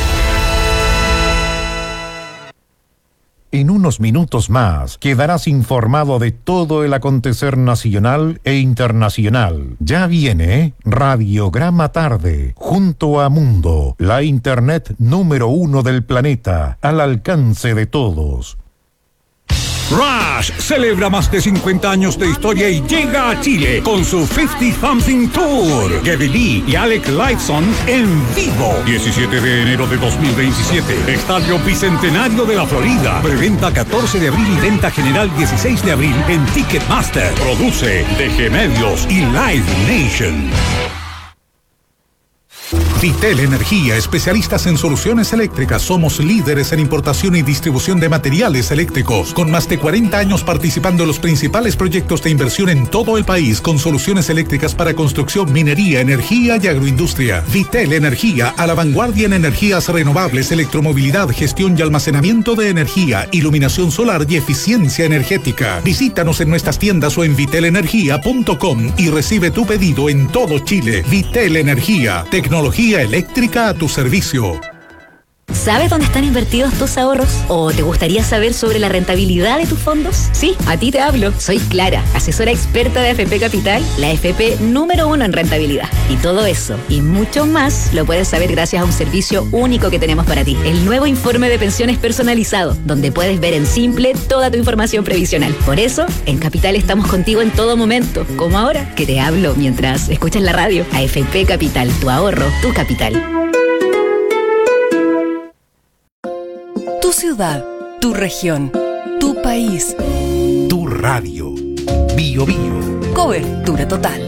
[SPEAKER 7] En unos minutos más quedarás informado de todo el acontecer nacional e internacional. Ya viene Radiograma Tarde, junto a Mundo, la internet número 1 del planeta, al alcance de todos.
[SPEAKER 3] Rush celebra más de 50 años de historia y llega a Chile con su 50 Something Tour. Geddy Lee y Alec Lifeson en vivo. 17 de enero de 2027. Estadio Bicentenario de la Florida. Preventa 14 de abril y venta general 16 de abril en Ticketmaster. Produce DG Medios y Live Nation. Vitel Energía, especialistas en soluciones eléctricas. Somos líderes en importación y distribución de materiales eléctricos, con más de 40 años participando en los principales proyectos de inversión en todo el país, con soluciones eléctricas para construcción, minería, energía y agroindustria. Vitel Energía, a la vanguardia en energías renovables, electromovilidad, gestión y almacenamiento de energía, iluminación solar y eficiencia energética. Visítanos en nuestras tiendas o en vitelenergia.com y recibe tu pedido en todo Chile. Vitel Energía, tecnología eléctrica a tu servicio.
[SPEAKER 8] ¿Sabes dónde están invertidos tus ahorros? ¿O te gustaría saber sobre la rentabilidad de tus fondos? Sí, a ti te hablo. Soy Clara, asesora experta de AFP Capital, la AFP número 1 en rentabilidad. Y todo eso y mucho más lo puedes saber gracias a un servicio único que tenemos para ti. El nuevo informe de pensiones personalizado, donde puedes ver en simple toda tu información previsional. Por eso, en Capital estamos contigo en todo momento, como ahora que te hablo mientras escuchas la radio. AFP Capital, tu ahorro, tu capital.
[SPEAKER 2] Tu ciudad, tu región, tu país,
[SPEAKER 3] tu radio. Bio Bio.
[SPEAKER 2] Cobertura total.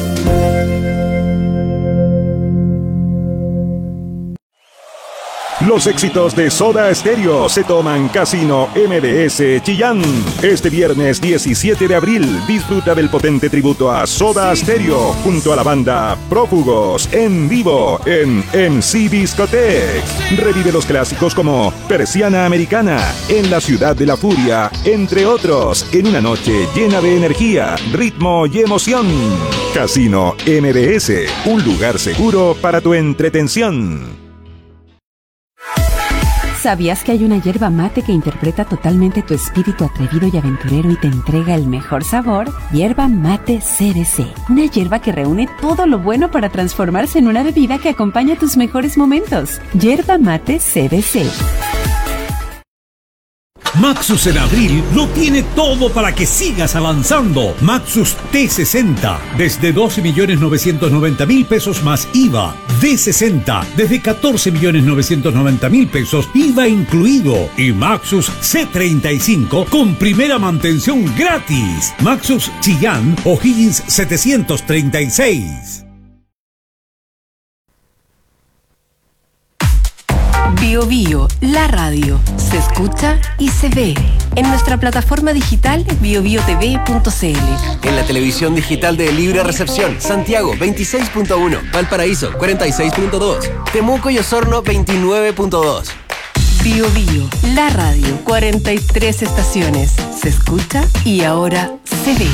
[SPEAKER 24] Los éxitos de Soda Stereo se toman Casino MDS Chillán. Este viernes 17 de abril disfruta del potente tributo a Soda Stereo junto a la banda Prófugos en vivo en MC Discoteque. Revive los clásicos como Persiana Americana, En la Ciudad de la Furia, entre otros, en una noche llena de energía, ritmo y emoción. Casino MDS, un lugar seguro para tu entretención.
[SPEAKER 9] ¿Sabías que hay una yerba mate que interpreta totalmente tu espíritu atrevido y aventurero y te entrega el mejor sabor? Yerba Mate CBC. Una yerba que reúne todo lo bueno para transformarse en una bebida que acompaña tus mejores momentos. Yerba Mate CBC.
[SPEAKER 11] Maxus en abril lo tiene todo para que sigas avanzando. Maxus T60 desde 12.990.000 pesos más IVA. D60 desde 14.990.000 pesos IVA incluido. Y Maxus C35 con primera mantención gratis. Maxus Chillán, O'Higgins 736.
[SPEAKER 2] Bio Bio, la radio, se escucha y se ve en nuestra plataforma digital biobiotv.cl.
[SPEAKER 13] En la televisión digital de Libre Recepción, Santiago 26.1, Valparaíso 46.2, Temuco y Osorno 29.2.
[SPEAKER 2] Bio Bio, la radio, 43 estaciones, se escucha y ahora se ve.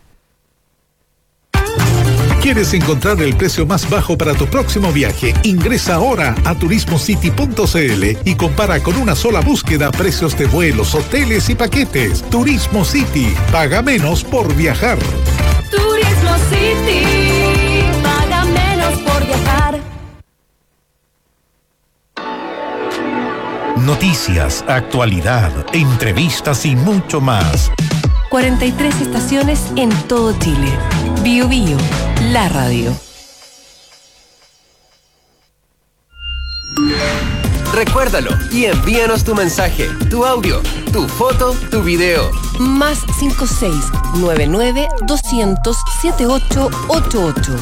[SPEAKER 3] ¿Quieres encontrar el precio más bajo para tu próximo viaje? Ingresa ahora a turismocity.cl y compara con una sola búsqueda precios de vuelos, hoteles y paquetes. Turismo City. Paga menos por viajar.
[SPEAKER 10] Turismo City. Paga menos por viajar.
[SPEAKER 7] Noticias, actualidad, entrevistas y mucho más.
[SPEAKER 2] 43 estaciones en todo Chile. Bio Bio, la radio.
[SPEAKER 13] Recuérdalo y envíanos tu mensaje, tu audio, tu foto, tu video.
[SPEAKER 2] +56 99 200 7888.